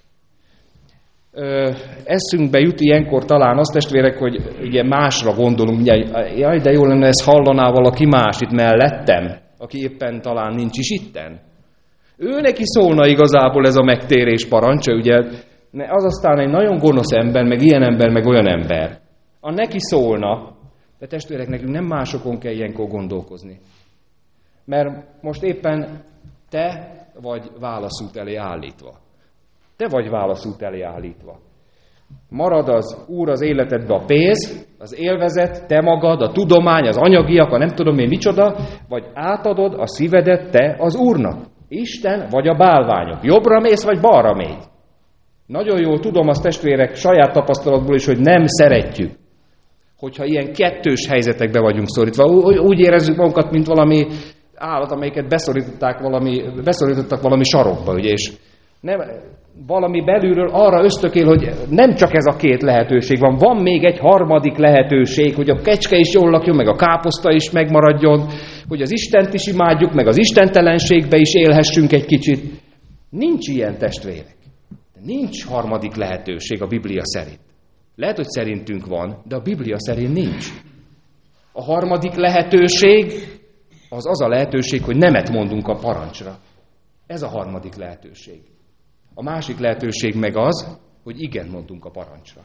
[SPEAKER 1] Ö, eszünkbe jut ilyenkor talán azt, testvérek, hogy ugye másra gondolunk, ugye, jaj, de jó lenne, ezt hallaná valaki más itt mellettem, aki éppen talán nincs is itten. Ő neki szólna igazából ez a megtérés parancsa, ugye, az aztán egy nagyon gonosz ember, meg ilyen ember, meg olyan ember. A neki szólna, de testvérek, nekünk nem másokon kell ilyenkor gondolkozni. Mert most éppen te vagy válaszút elé állítva. Te vagy válaszút elé állítva. Marad az Úr az életedbe a pénz, az élvezet, te magad, a tudomány, az anyagiak, a nem tudom én micsoda, vagy átadod a szívedet te az Úrnak. Isten vagy a bálványok. Jobbra mész, vagy balra mész. Nagyon jól tudom azt, testvérek, saját tapasztalatból is, hogy nem szeretjük, hogyha ilyen kettős helyzetekbe vagyunk szorítva. Úgy érezzük magunkat, mint valami állat, amelyiket beszorították valami, beszorítottak valami sarokba, ugye, és nem, valami belülről arra ösztökél, hogy nem csak ez a két lehetőség van, van még egy harmadik lehetőség, hogy a kecske is jól lakjon, meg a káposzta is megmaradjon, hogy az Istent is imádjuk, meg az istentelenségbe is élhessünk egy kicsit. Nincs ilyen, testvérek. Nincs harmadik lehetőség a Biblia szerint. Lehet, hogy szerintünk van, de a Biblia szerint nincs. A harmadik lehetőség az az a lehetőség, hogy nemet mondunk a parancsra. Ez a harmadik lehetőség. A másik lehetőség meg az, hogy igen mondunk a parancsra.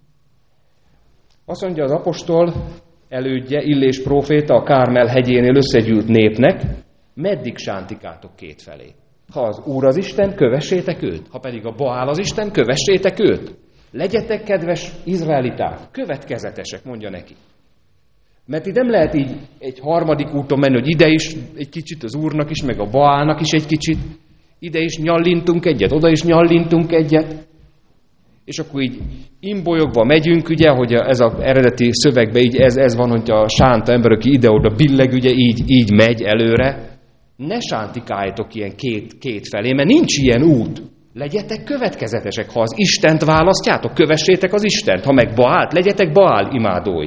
[SPEAKER 1] Azt mondja az apostol elődje, Illés próféta a Kármel hegyénél összegyűlt népnek, meddig sántikátok kétfelé. Ha az Úr az Isten, kövessétek őt. Ha pedig a Baál az Isten, kövessétek őt. Legyetek, kedves izraeliták, következetesek, mondja neki. Mert itt nem lehet így egy harmadik úton menni, hogy ide is egy kicsit az Úrnak is, meg a Baálnak is egy kicsit. Ide is nyallintunk egyet, oda is nyallintunk egyet. És akkor így imbolyogva megyünk, ugye, hogy ez az eredeti szövegben így ez, ez van, hogy a sánta ember, aki ide-oda billeg, ugye így, így megy előre. Ne sántikáljatok ilyen két, két felé, mert nincs ilyen út. Legyetek következetesek, ha az Istent választjátok, kövessétek az Istent. Ha meg Baált, legyetek Baál imádói.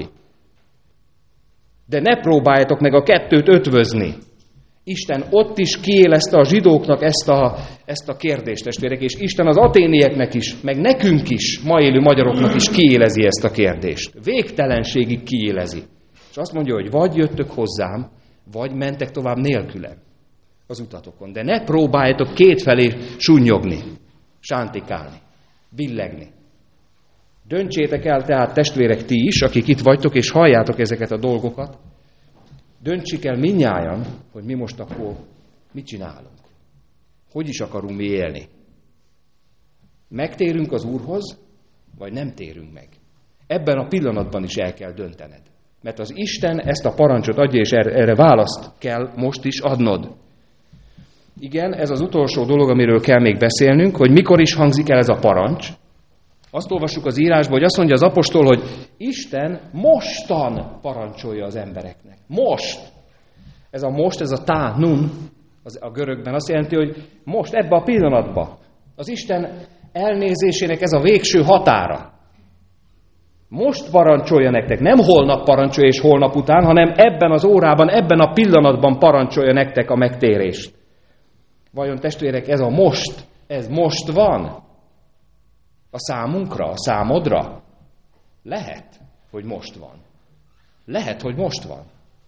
[SPEAKER 1] De ne próbáljátok meg a kettőt ötvözni. Isten ott is kiélezte a zsidóknak ezt a, ezt a kérdést, testvérek, és Isten az aténieknek is, meg nekünk is, ma élő magyaroknak is kiélezi ezt a kérdést. Végtelenségig kiélezi. És azt mondja, hogy vagy jöttök hozzám, vagy mentek tovább nélkülem az utatokon. De ne próbáljátok kétfelé sunnyogni, sántikálni, billegni. Döntsétek el tehát, testvérek, ti is, akik itt vagytok, és halljátok ezeket a dolgokat, döntsük el mindnyájan, hogy mi most akkor mit csinálunk. Hogy is akarunk mi élni. Megtérünk az Úrhoz, vagy nem térünk meg. Ebben a pillanatban is el kell döntened. Mert az Isten ezt a parancsot adja, és erre választ kell most is adnod. Igen, ez az utolsó dolog, amiről kell még beszélnünk, hogy mikor is hangzik el ez a parancs. Azt olvassuk az írásban, hogy azt mondja az apostol, hogy Isten mostan parancsolja az embereknek. Most. Ez a most, ez a tá, nun, az a görögben azt jelenti, hogy most, ebben a pillanatban. Az Isten elnézésének ez a végső határa. Most parancsolja nektek, nem holnap parancsolja és holnap után, hanem ebben az órában, ebben a pillanatban parancsolja nektek a megtérést. Vajon testvérek, ez a most, ez most van? A számunkra, a számodra? Lehet, hogy most van. Lehet, hogy most van.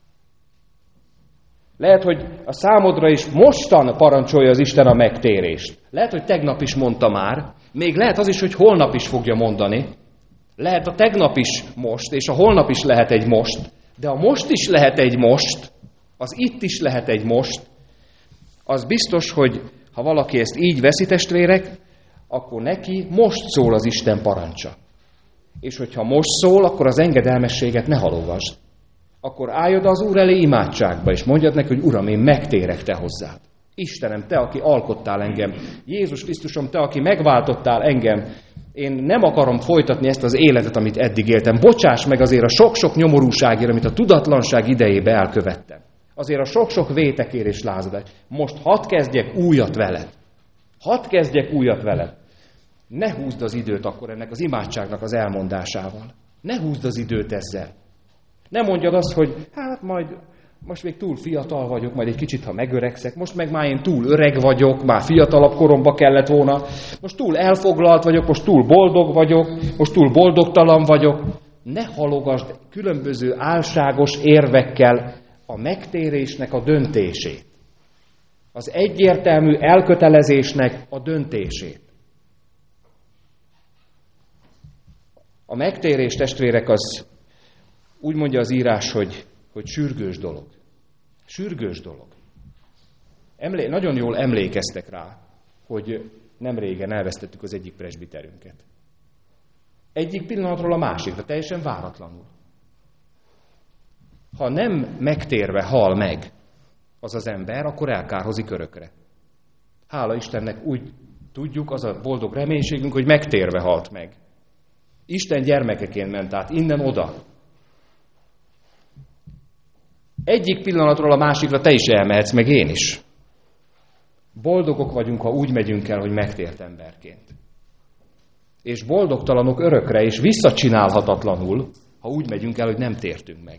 [SPEAKER 1] Lehet, hogy a számodra is mostan parancsolja az Isten a megtérést. Lehet, hogy tegnap is mondta már, még lehet az is, hogy holnap is fogja mondani. Lehet a tegnap is most, és a holnap is lehet egy most, de a most is lehet egy most, az itt is lehet egy most. Az biztos, hogy ha valaki ezt így veszi, testvérek, akkor neki most szól az Isten parancsa. És hogyha most szól, akkor az engedelmességet ne halogasd. Akkor állj oda az Úr elé imádságba, és mondjad neki, hogy Uram, én megtérek te hozzád. Istenem, te, aki alkottál engem. Jézus Krisztusom, te, aki megváltottál engem. Én nem akarom folytatni ezt az életet, amit eddig éltem. Bocsáss meg azért a sok-sok nyomorúságért, amit a tudatlanság idejébe elkövettem. Azért a sok-sok vétekért és lázadás. Most hadd kezdjek újat veled. Hadd kezdjek újat veled. Ne húzd az időt akkor ennek az imádságnak az elmondásával. Ne húzd az időt ezzel. Ne mondjad azt, hogy hát majd most még túl fiatal vagyok, majd egy kicsit, ha megöregszek, most meg már én túl öreg vagyok, már fiatalabb koromba kellett volna, most túl elfoglalt vagyok, most túl boldog vagyok, most túl boldogtalan vagyok. Ne halogasd különböző álságos érvekkel a megtérésnek a döntését. Az egyértelmű elkötelezésnek a döntését. A megtérés, testvérek, az úgy mondja az írás, hogy, hogy sürgős dolog. Sürgős dolog. Emlé- nagyon jól emlékeztek rá, hogy nem régen elvesztettük az egyik presbiterünket. Egyik pillanatról a másikra, teljesen váratlanul. Ha nem megtérve hal meg az az ember, akkor elkárhozik örökre. Hála Istennek úgy tudjuk, az a boldog reménységünk, hogy megtérve halt meg. Isten gyermekeként ment át innen oda. Egyik pillanatról a másikra te is elmehetsz, meg én is. Boldogok vagyunk, ha úgy megyünk el, hogy megtért emberként. És boldogtalanok örökre, és visszacsinálhatatlanul, ha úgy megyünk el, hogy nem tértünk meg.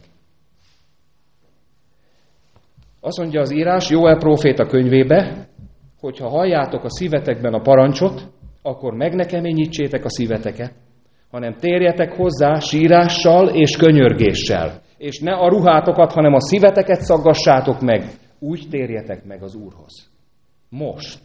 [SPEAKER 1] Azt mondja az írás Jóel próféta könyvébe, hogy ha halljátok a szívetekben a parancsot, akkor meg ne keményítsétek a szíveteket, hanem térjetek hozzá sírással és könyörgéssel. És ne a ruhátokat, hanem a szíveteket szaggassátok meg. Úgy térjetek meg az Úrhoz. Most.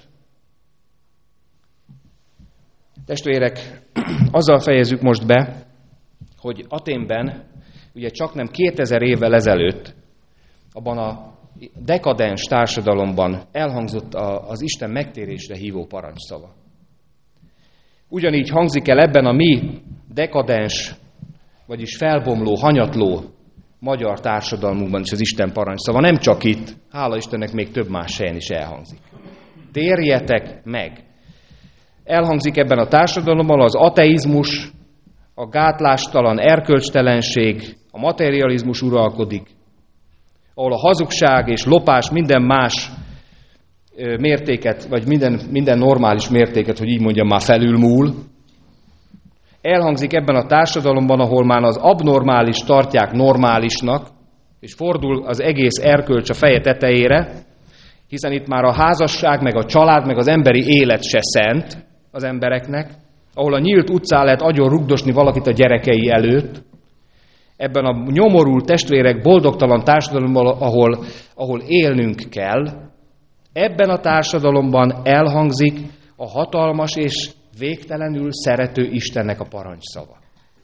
[SPEAKER 1] Testvérek, azzal fejezzük most be, hogy Athénben, ugye csak nem kétezer évvel ezelőtt, abban a dekadens társadalomban elhangzott az Isten megtérésre hívó parancsszava. Ugyanígy hangzik el ebben a mi dekadens, vagyis felbomló, hanyatló magyar társadalmunkban is az Isten parancsszava. Nem csak itt, hála Istennek még több más helyen is elhangzik. Térjetek meg! Elhangzik ebben a társadalomban az ateizmus, a gátlástalan erkölcstelenség, a materializmus uralkodik, ahol a hazugság és lopás minden más mértéket, vagy minden, minden normális mértéket, hogy így mondjam, már felülmúl. Elhangzik ebben a társadalomban, ahol már az abnormális tartják normálisnak, és fordul az egész erkölcs a feje tetejére, hiszen itt már a házasság, meg a család, meg az emberi élet se szent az embereknek, ahol a nyílt utcán lehet agyon rugdosni valakit a gyerekei előtt, ebben a nyomorult testvérek boldogtalan társadalomban, ahol, ahol élnünk kell, ebben a társadalomban elhangzik a hatalmas és végtelenül szerető Istennek a parancsszava.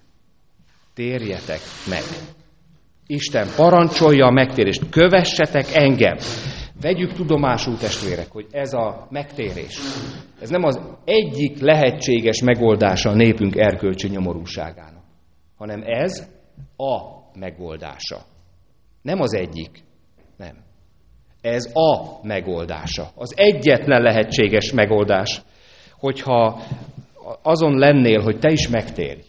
[SPEAKER 1] Térjetek meg! Isten parancsolja a megtérést. Kövessetek engem! Vegyük tudomásul, testvérek, hogy ez a megtérés, ez nem az egyik lehetséges megoldása a népünk erkölcsi nyomorúságának, hanem ez a megoldása. Nem az egyik, nem. Ez a megoldása. Az egyetlen lehetséges megoldás, hogyha azon lennél, hogy te is megtérj,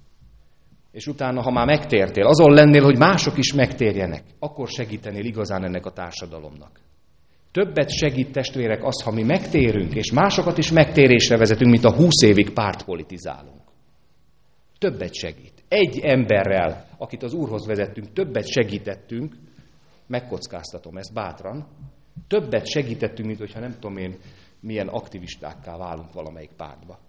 [SPEAKER 1] és utána, ha már megtértél, azon lennél, hogy mások is megtérjenek, akkor segítenél igazán ennek a társadalomnak. Többet segít, testvérek, az, ha mi megtérünk, és másokat is megtérésre vezetünk, mint a húsz évig pártpolitizálunk. Többet segít. Egy emberrel, akit az Úrhoz vezettünk, többet segítettünk, megkockáztatom ezt bátran, többet segítettünk, mint hogyha nem tudom én, milyen aktivistákká válunk valamelyik pártba.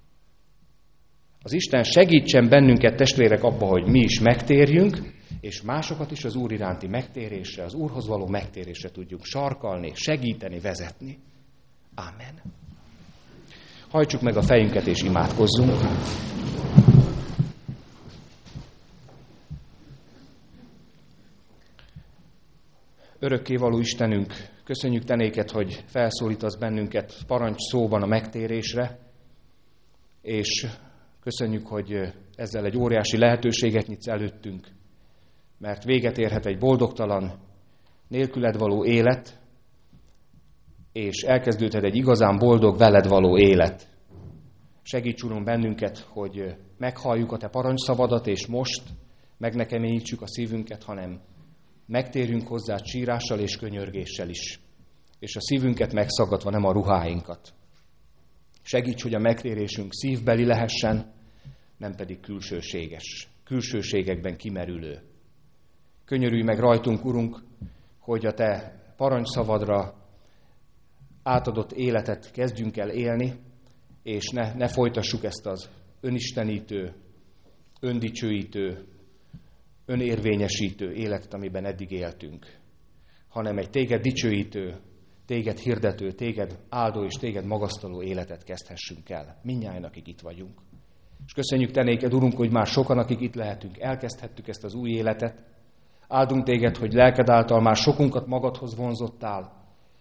[SPEAKER 1] Az Isten segítsen bennünket, testvérek, abba, hogy mi is megtérjünk, és másokat is az Úr iránti megtérésre, az Úrhoz való megtérésre tudjuk sarkalni, segíteni, vezetni. Ámen. Hajtsuk meg a fejünket és imádkozzunk. Örökkévaló Istenünk, köszönjük te néked, hogy felszólítasz bennünket parancs szóban a megtérésre, és Köszönjük, hogy ezzel egy óriási lehetőséget nyitsz előttünk, mert véget érhet egy boldogtalan, nélküled való élet, és elkezdődhet egy igazán boldog, veled való élet. Segíts, Uram, bennünket, hogy meghalljuk a Te parancsszavadat, és most meg ne keményítsük a szívünket, hanem megtérjünk hozzá sírással és könyörgéssel is, és a szívünket megszagadva, nem a ruháinkat. Segíts, hogy a megtérésünk szívbeli lehessen, nem pedig külsőséges, külsőségekben kimerülő. Könyörülj meg rajtunk, Urunk, hogy a Te parancsszavadra átadott életet kezdjünk el élni, és ne, ne folytassuk ezt az önistenítő, öndicsőítő, önérvényesítő életet, amiben eddig éltünk, hanem egy téged dicsőítő, téged hirdető, téged áldó és téged magasztaló életet kezdhessünk el. Mindnyájan, akik itt vagyunk. És köszönjük Te néked, Urunk, hogy már sokan, akik itt lehetünk, elkezdhettük ezt az új életet. Áldunk téged, hogy lelked által már sokunkat magadhoz vonzottál,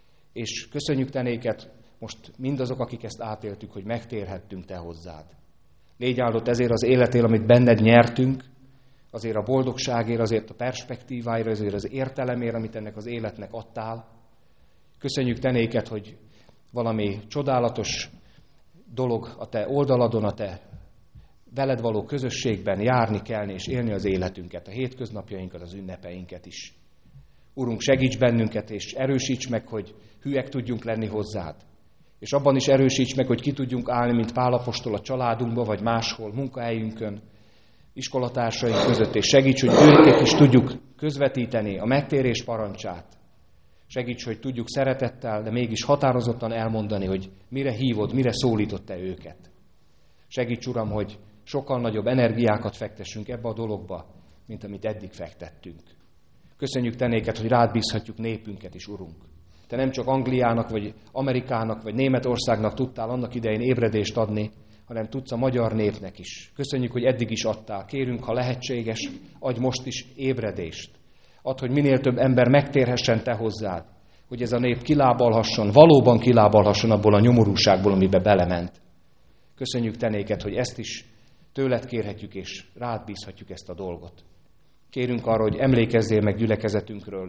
[SPEAKER 1] és köszönjük Te néked most mindazok, akik ezt átéltük, hogy megtérhettünk Te hozzád. Légy áldott ezért az életél, amit benned nyertünk, azért a boldogságért, azért a perspektíváért, azért az értelemért, amit ennek az életnek adtál. Köszönjük Te néked, hogy valami csodálatos dolog a Te oldaladon, a Te veled való közösségben járni, kelni és élni az életünket, a hétköznapjainkat, az ünnepeinket is. Urunk, segíts bennünket, és erősíts meg, hogy hűek tudjunk lenni hozzád. És abban is erősíts meg, hogy ki tudjunk állni, mint Pál apostol a családunkba, vagy máshol, munkahelyünkön, iskolatársaink között, és segíts, hogy őket is tudjuk közvetíteni a megtérés parancsát. Segíts, hogy tudjuk szeretettel, de mégis határozottan elmondani, hogy mire hívod, mire szólított Te őket. Segíts, Uram, hogy sokkal nagyobb energiákat fektessünk ebbe a dologba, mint amit eddig fektettünk. Köszönjük Te néked, hogy rád bízhatjuk népünket is, Urunk. Te nem csak Angliának, vagy Amerikának, vagy Németországnak tudtál annak idején ébredést adni, hanem tudsz a magyar népnek is. Köszönjük, hogy eddig is adtál. Kérünk, ha lehetséges, adj most is ébredést. Add, hogy minél több ember megtérhessen Te hozzád, hogy ez a nép kilábalhasson, valóban kilábalhasson abból a nyomorúságból, amibe belement. Köszönjük Te néked, hogy ezt is tőled kérhetjük, és rád bízhatjuk ezt a dolgot. Kérünk arra, hogy emlékezzél meg gyülekezetünkről,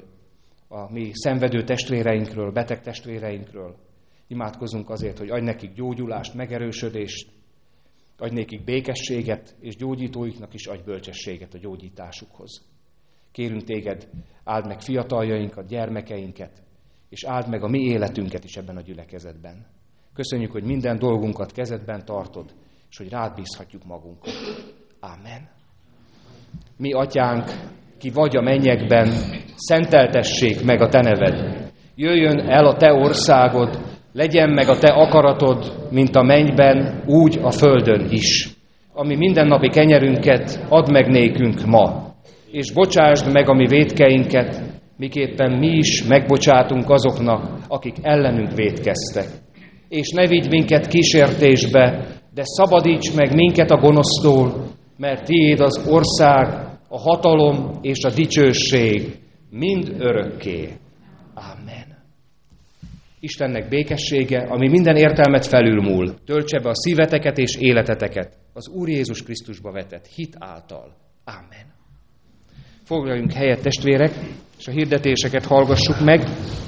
[SPEAKER 1] a mi szenvedő testvéreinkről, beteg testvéreinkről. Imádkozunk azért, hogy adj nekik gyógyulást, megerősödést, adj nekik békességet, és gyógyítóiknak is adj bölcsességet a gyógyításukhoz. Kérünk Téged, áld meg fiataljainkat, gyermekeinket, és áld meg a mi életünket is ebben a gyülekezetben. Köszönjük, hogy minden dolgunkat kezedben tartod, és hogy rád bízhatjuk magunkat. Ámen. Mi, Atyánk, ki vagy a mennyekben, szenteltessék meg a Te neved. Jöjjön el a Te országod, legyen meg a Te akaratod, mint a mennyben, úgy a földön is. Ami mindennapi kenyerünket add meg nékünk ma, és bocsásd meg a mi vétkeinket, miképpen mi is megbocsátunk azoknak, akik ellenünk vétkeztek. És ne vigy minket kísértésbe, de szabadíts meg minket a gonosztól, mert Tiéd az ország, a hatalom és a dicsőség mind örökké. Ámen. Istennek békessége, ami minden értelmet felülmúl, töltse be a szíveteket és életeteket az Úr Jézus Krisztusba vetett hit által. Ámen. Foglaljunk helyet, testvérek, és a hirdetéseket hallgassuk meg.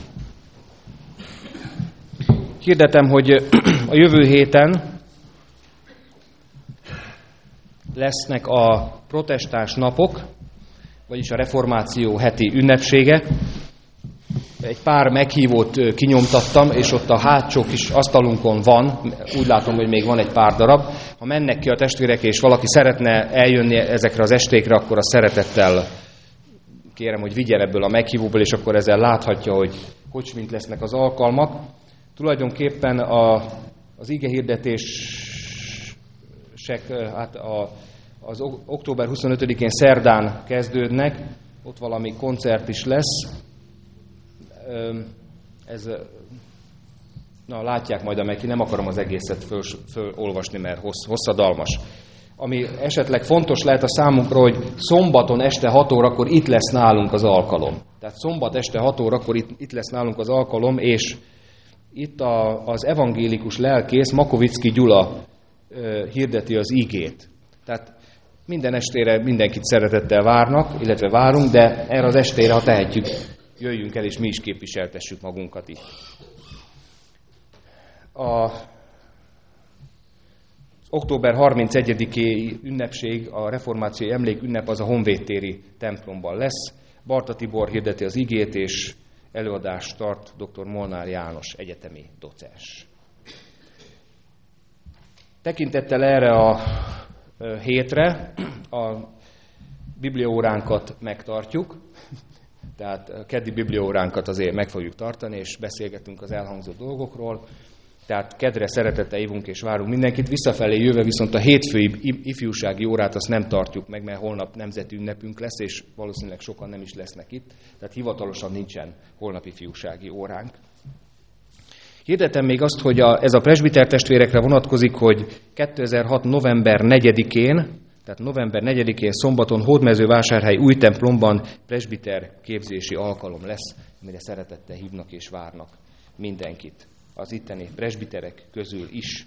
[SPEAKER 1] Hirdetem, hogy a jövő héten lesznek a protestáns napok, vagyis a reformáció heti ünnepsége. Egy pár meghívót kinyomtattam, és ott a hátsó kis asztalunkon van, úgy látom, hogy még van egy pár darab. Ha mennek ki a testvérek, és valaki szeretne eljönni ezekre az estékre, akkor a szeretettel kérem, hogy vigyen ebből a meghívóból, és akkor ezzel láthatja, hogy hogy mint lesznek az alkalmak. Tulajdonképpen a, az igehirdetések hát a, az október huszonötödikén szerdán kezdődnek, ott valami koncert is lesz. Ez, na, látják majd a meg, nem akarom az egészet föl, fölolvasni, mert hossz, hosszadalmas. Ami esetleg fontos lehet a számunkra, hogy szombaton este hat órakor itt lesz nálunk az alkalom. Tehát szombat este hat órakor itt, itt lesz nálunk az alkalom, és itt a, az evangélikus lelkész Makovicki Gyula hirdeti az igét. Tehát minden estére mindenkit szeretettel várnak, illetve várunk, de erre az estére, ha tehetjük, jöjjünk el, és mi is képviseltessük magunkat itt. A október harmincegyedikéi ünnepség, a reformációi emlék ünnep az a Honvédtéri templomban lesz. Barta Tibor hirdeti az igét, és előadást tart dr. Molnár János egyetemi docens. Tekintettel erre a hétre a bibliaóránkat megtartjuk, tehát a keddi bibliaóránkat azért meg fogjuk tartani, és beszélgetünk az elhangzott dolgokról. Tehát kedre szeretettel hívunk és várunk mindenkit. Visszafelé jövő viszont a hétfői ifjúsági órát azt nem tartjuk meg, mert holnap nemzeti ünnepünk lesz, és valószínűleg sokan nem is lesznek itt. Tehát hivatalosan nincsen holnap ifjúsági óránk. Hirdetem még azt, hogy a, ez a presbiter testvérekre vonatkozik, hogy kétezer-hat november negyedikén, tehát november negyedikén szombaton Hódmezővásárhely új templomban presbiter képzési alkalom lesz, amire szeretettel hívnak és várnak mindenkit az itteni presbiterek közül is.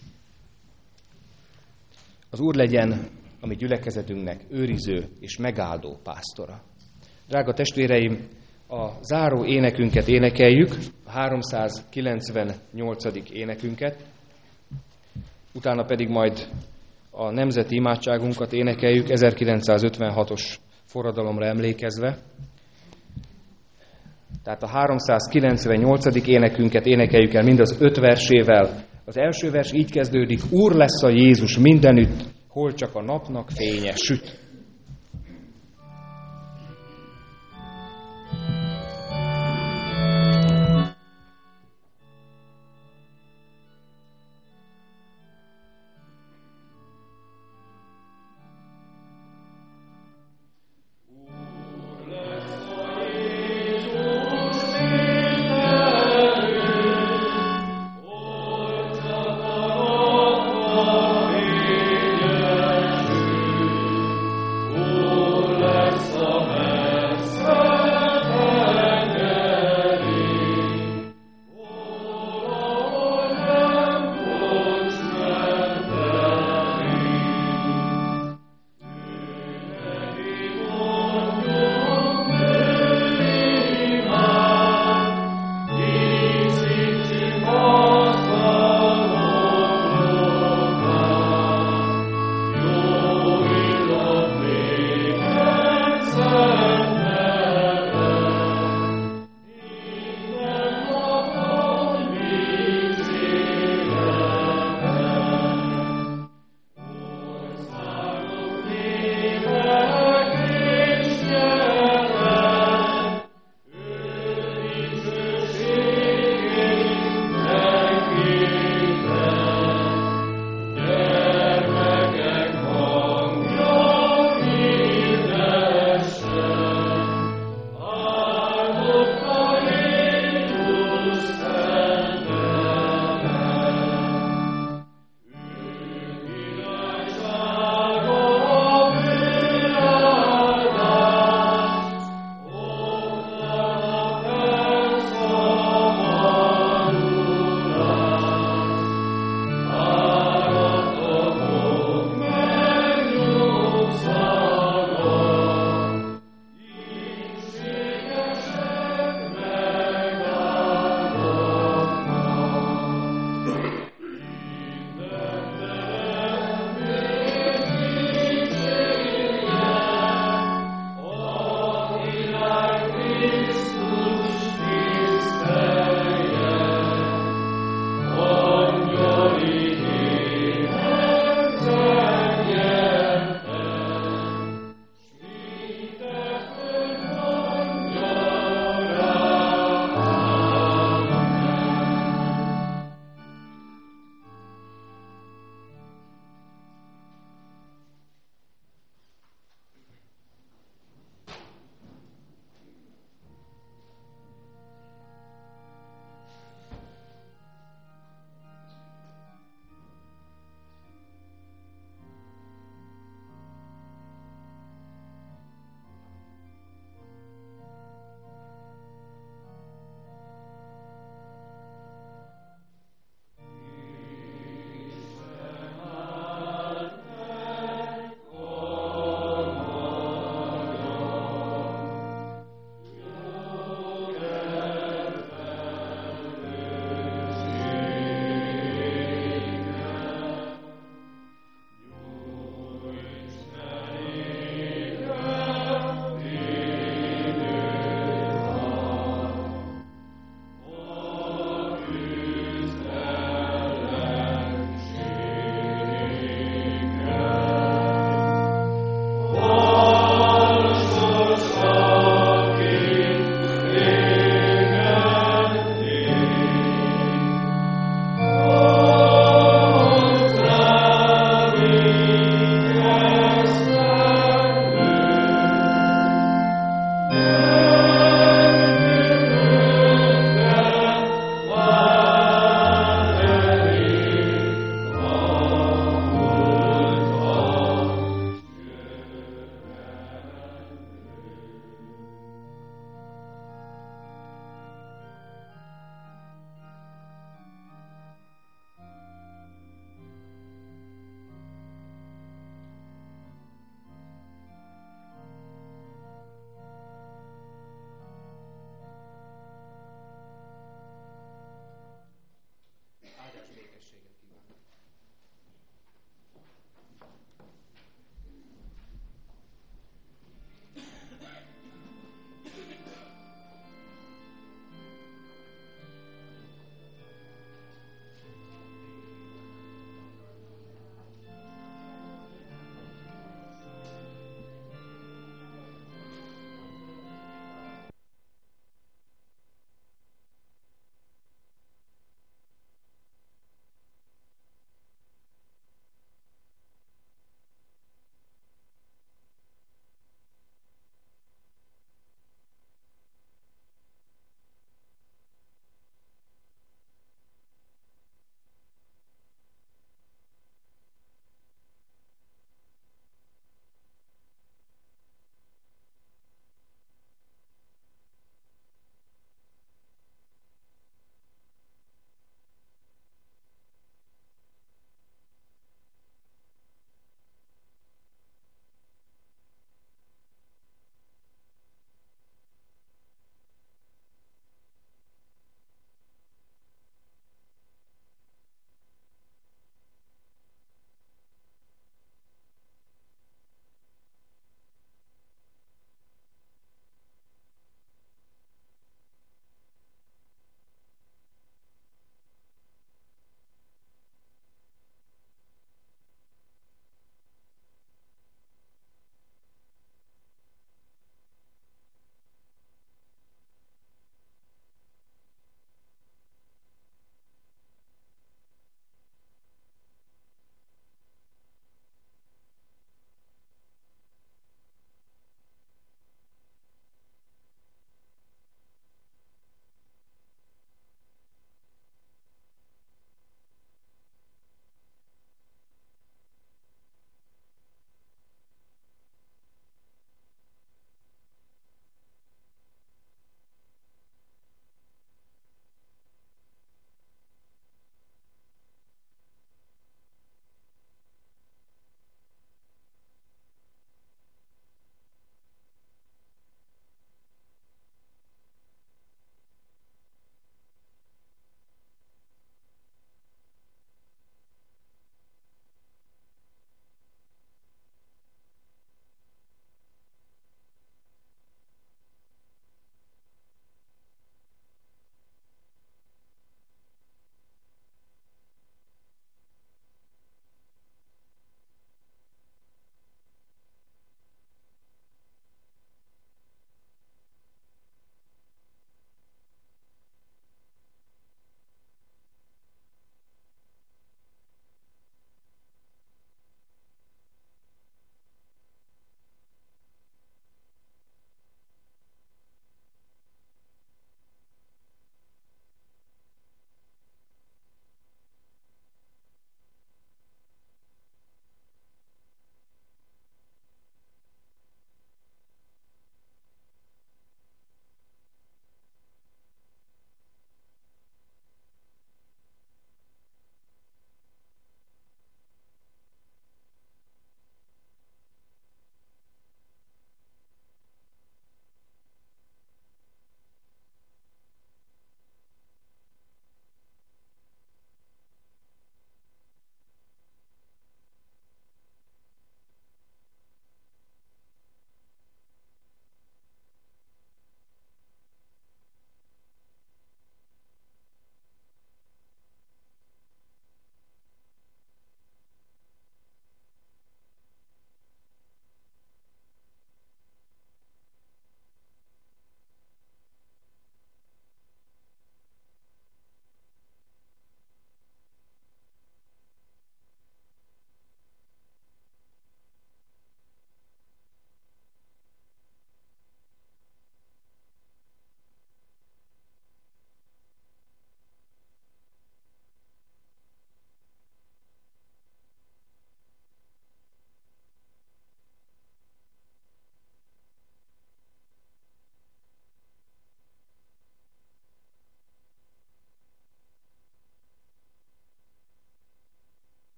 [SPEAKER 1] Az Úr legyen a mi gyülekezetünknek őriző és megáldó pásztora. Drága testvéreim, a záró énekünket énekeljük, a háromszázkilencvennyolcadik énekünket, utána pedig majd a nemzeti imádságunkat énekeljük ezerkilencszázötvenhatos forradalomra emlékezve. Tehát a háromszázkilencvennyolcadik énekünket énekeljük el mind az öt versével. Az első vers így kezdődik: Úr lesz a Jézus mindenütt, hol csak a napnak fénye süt.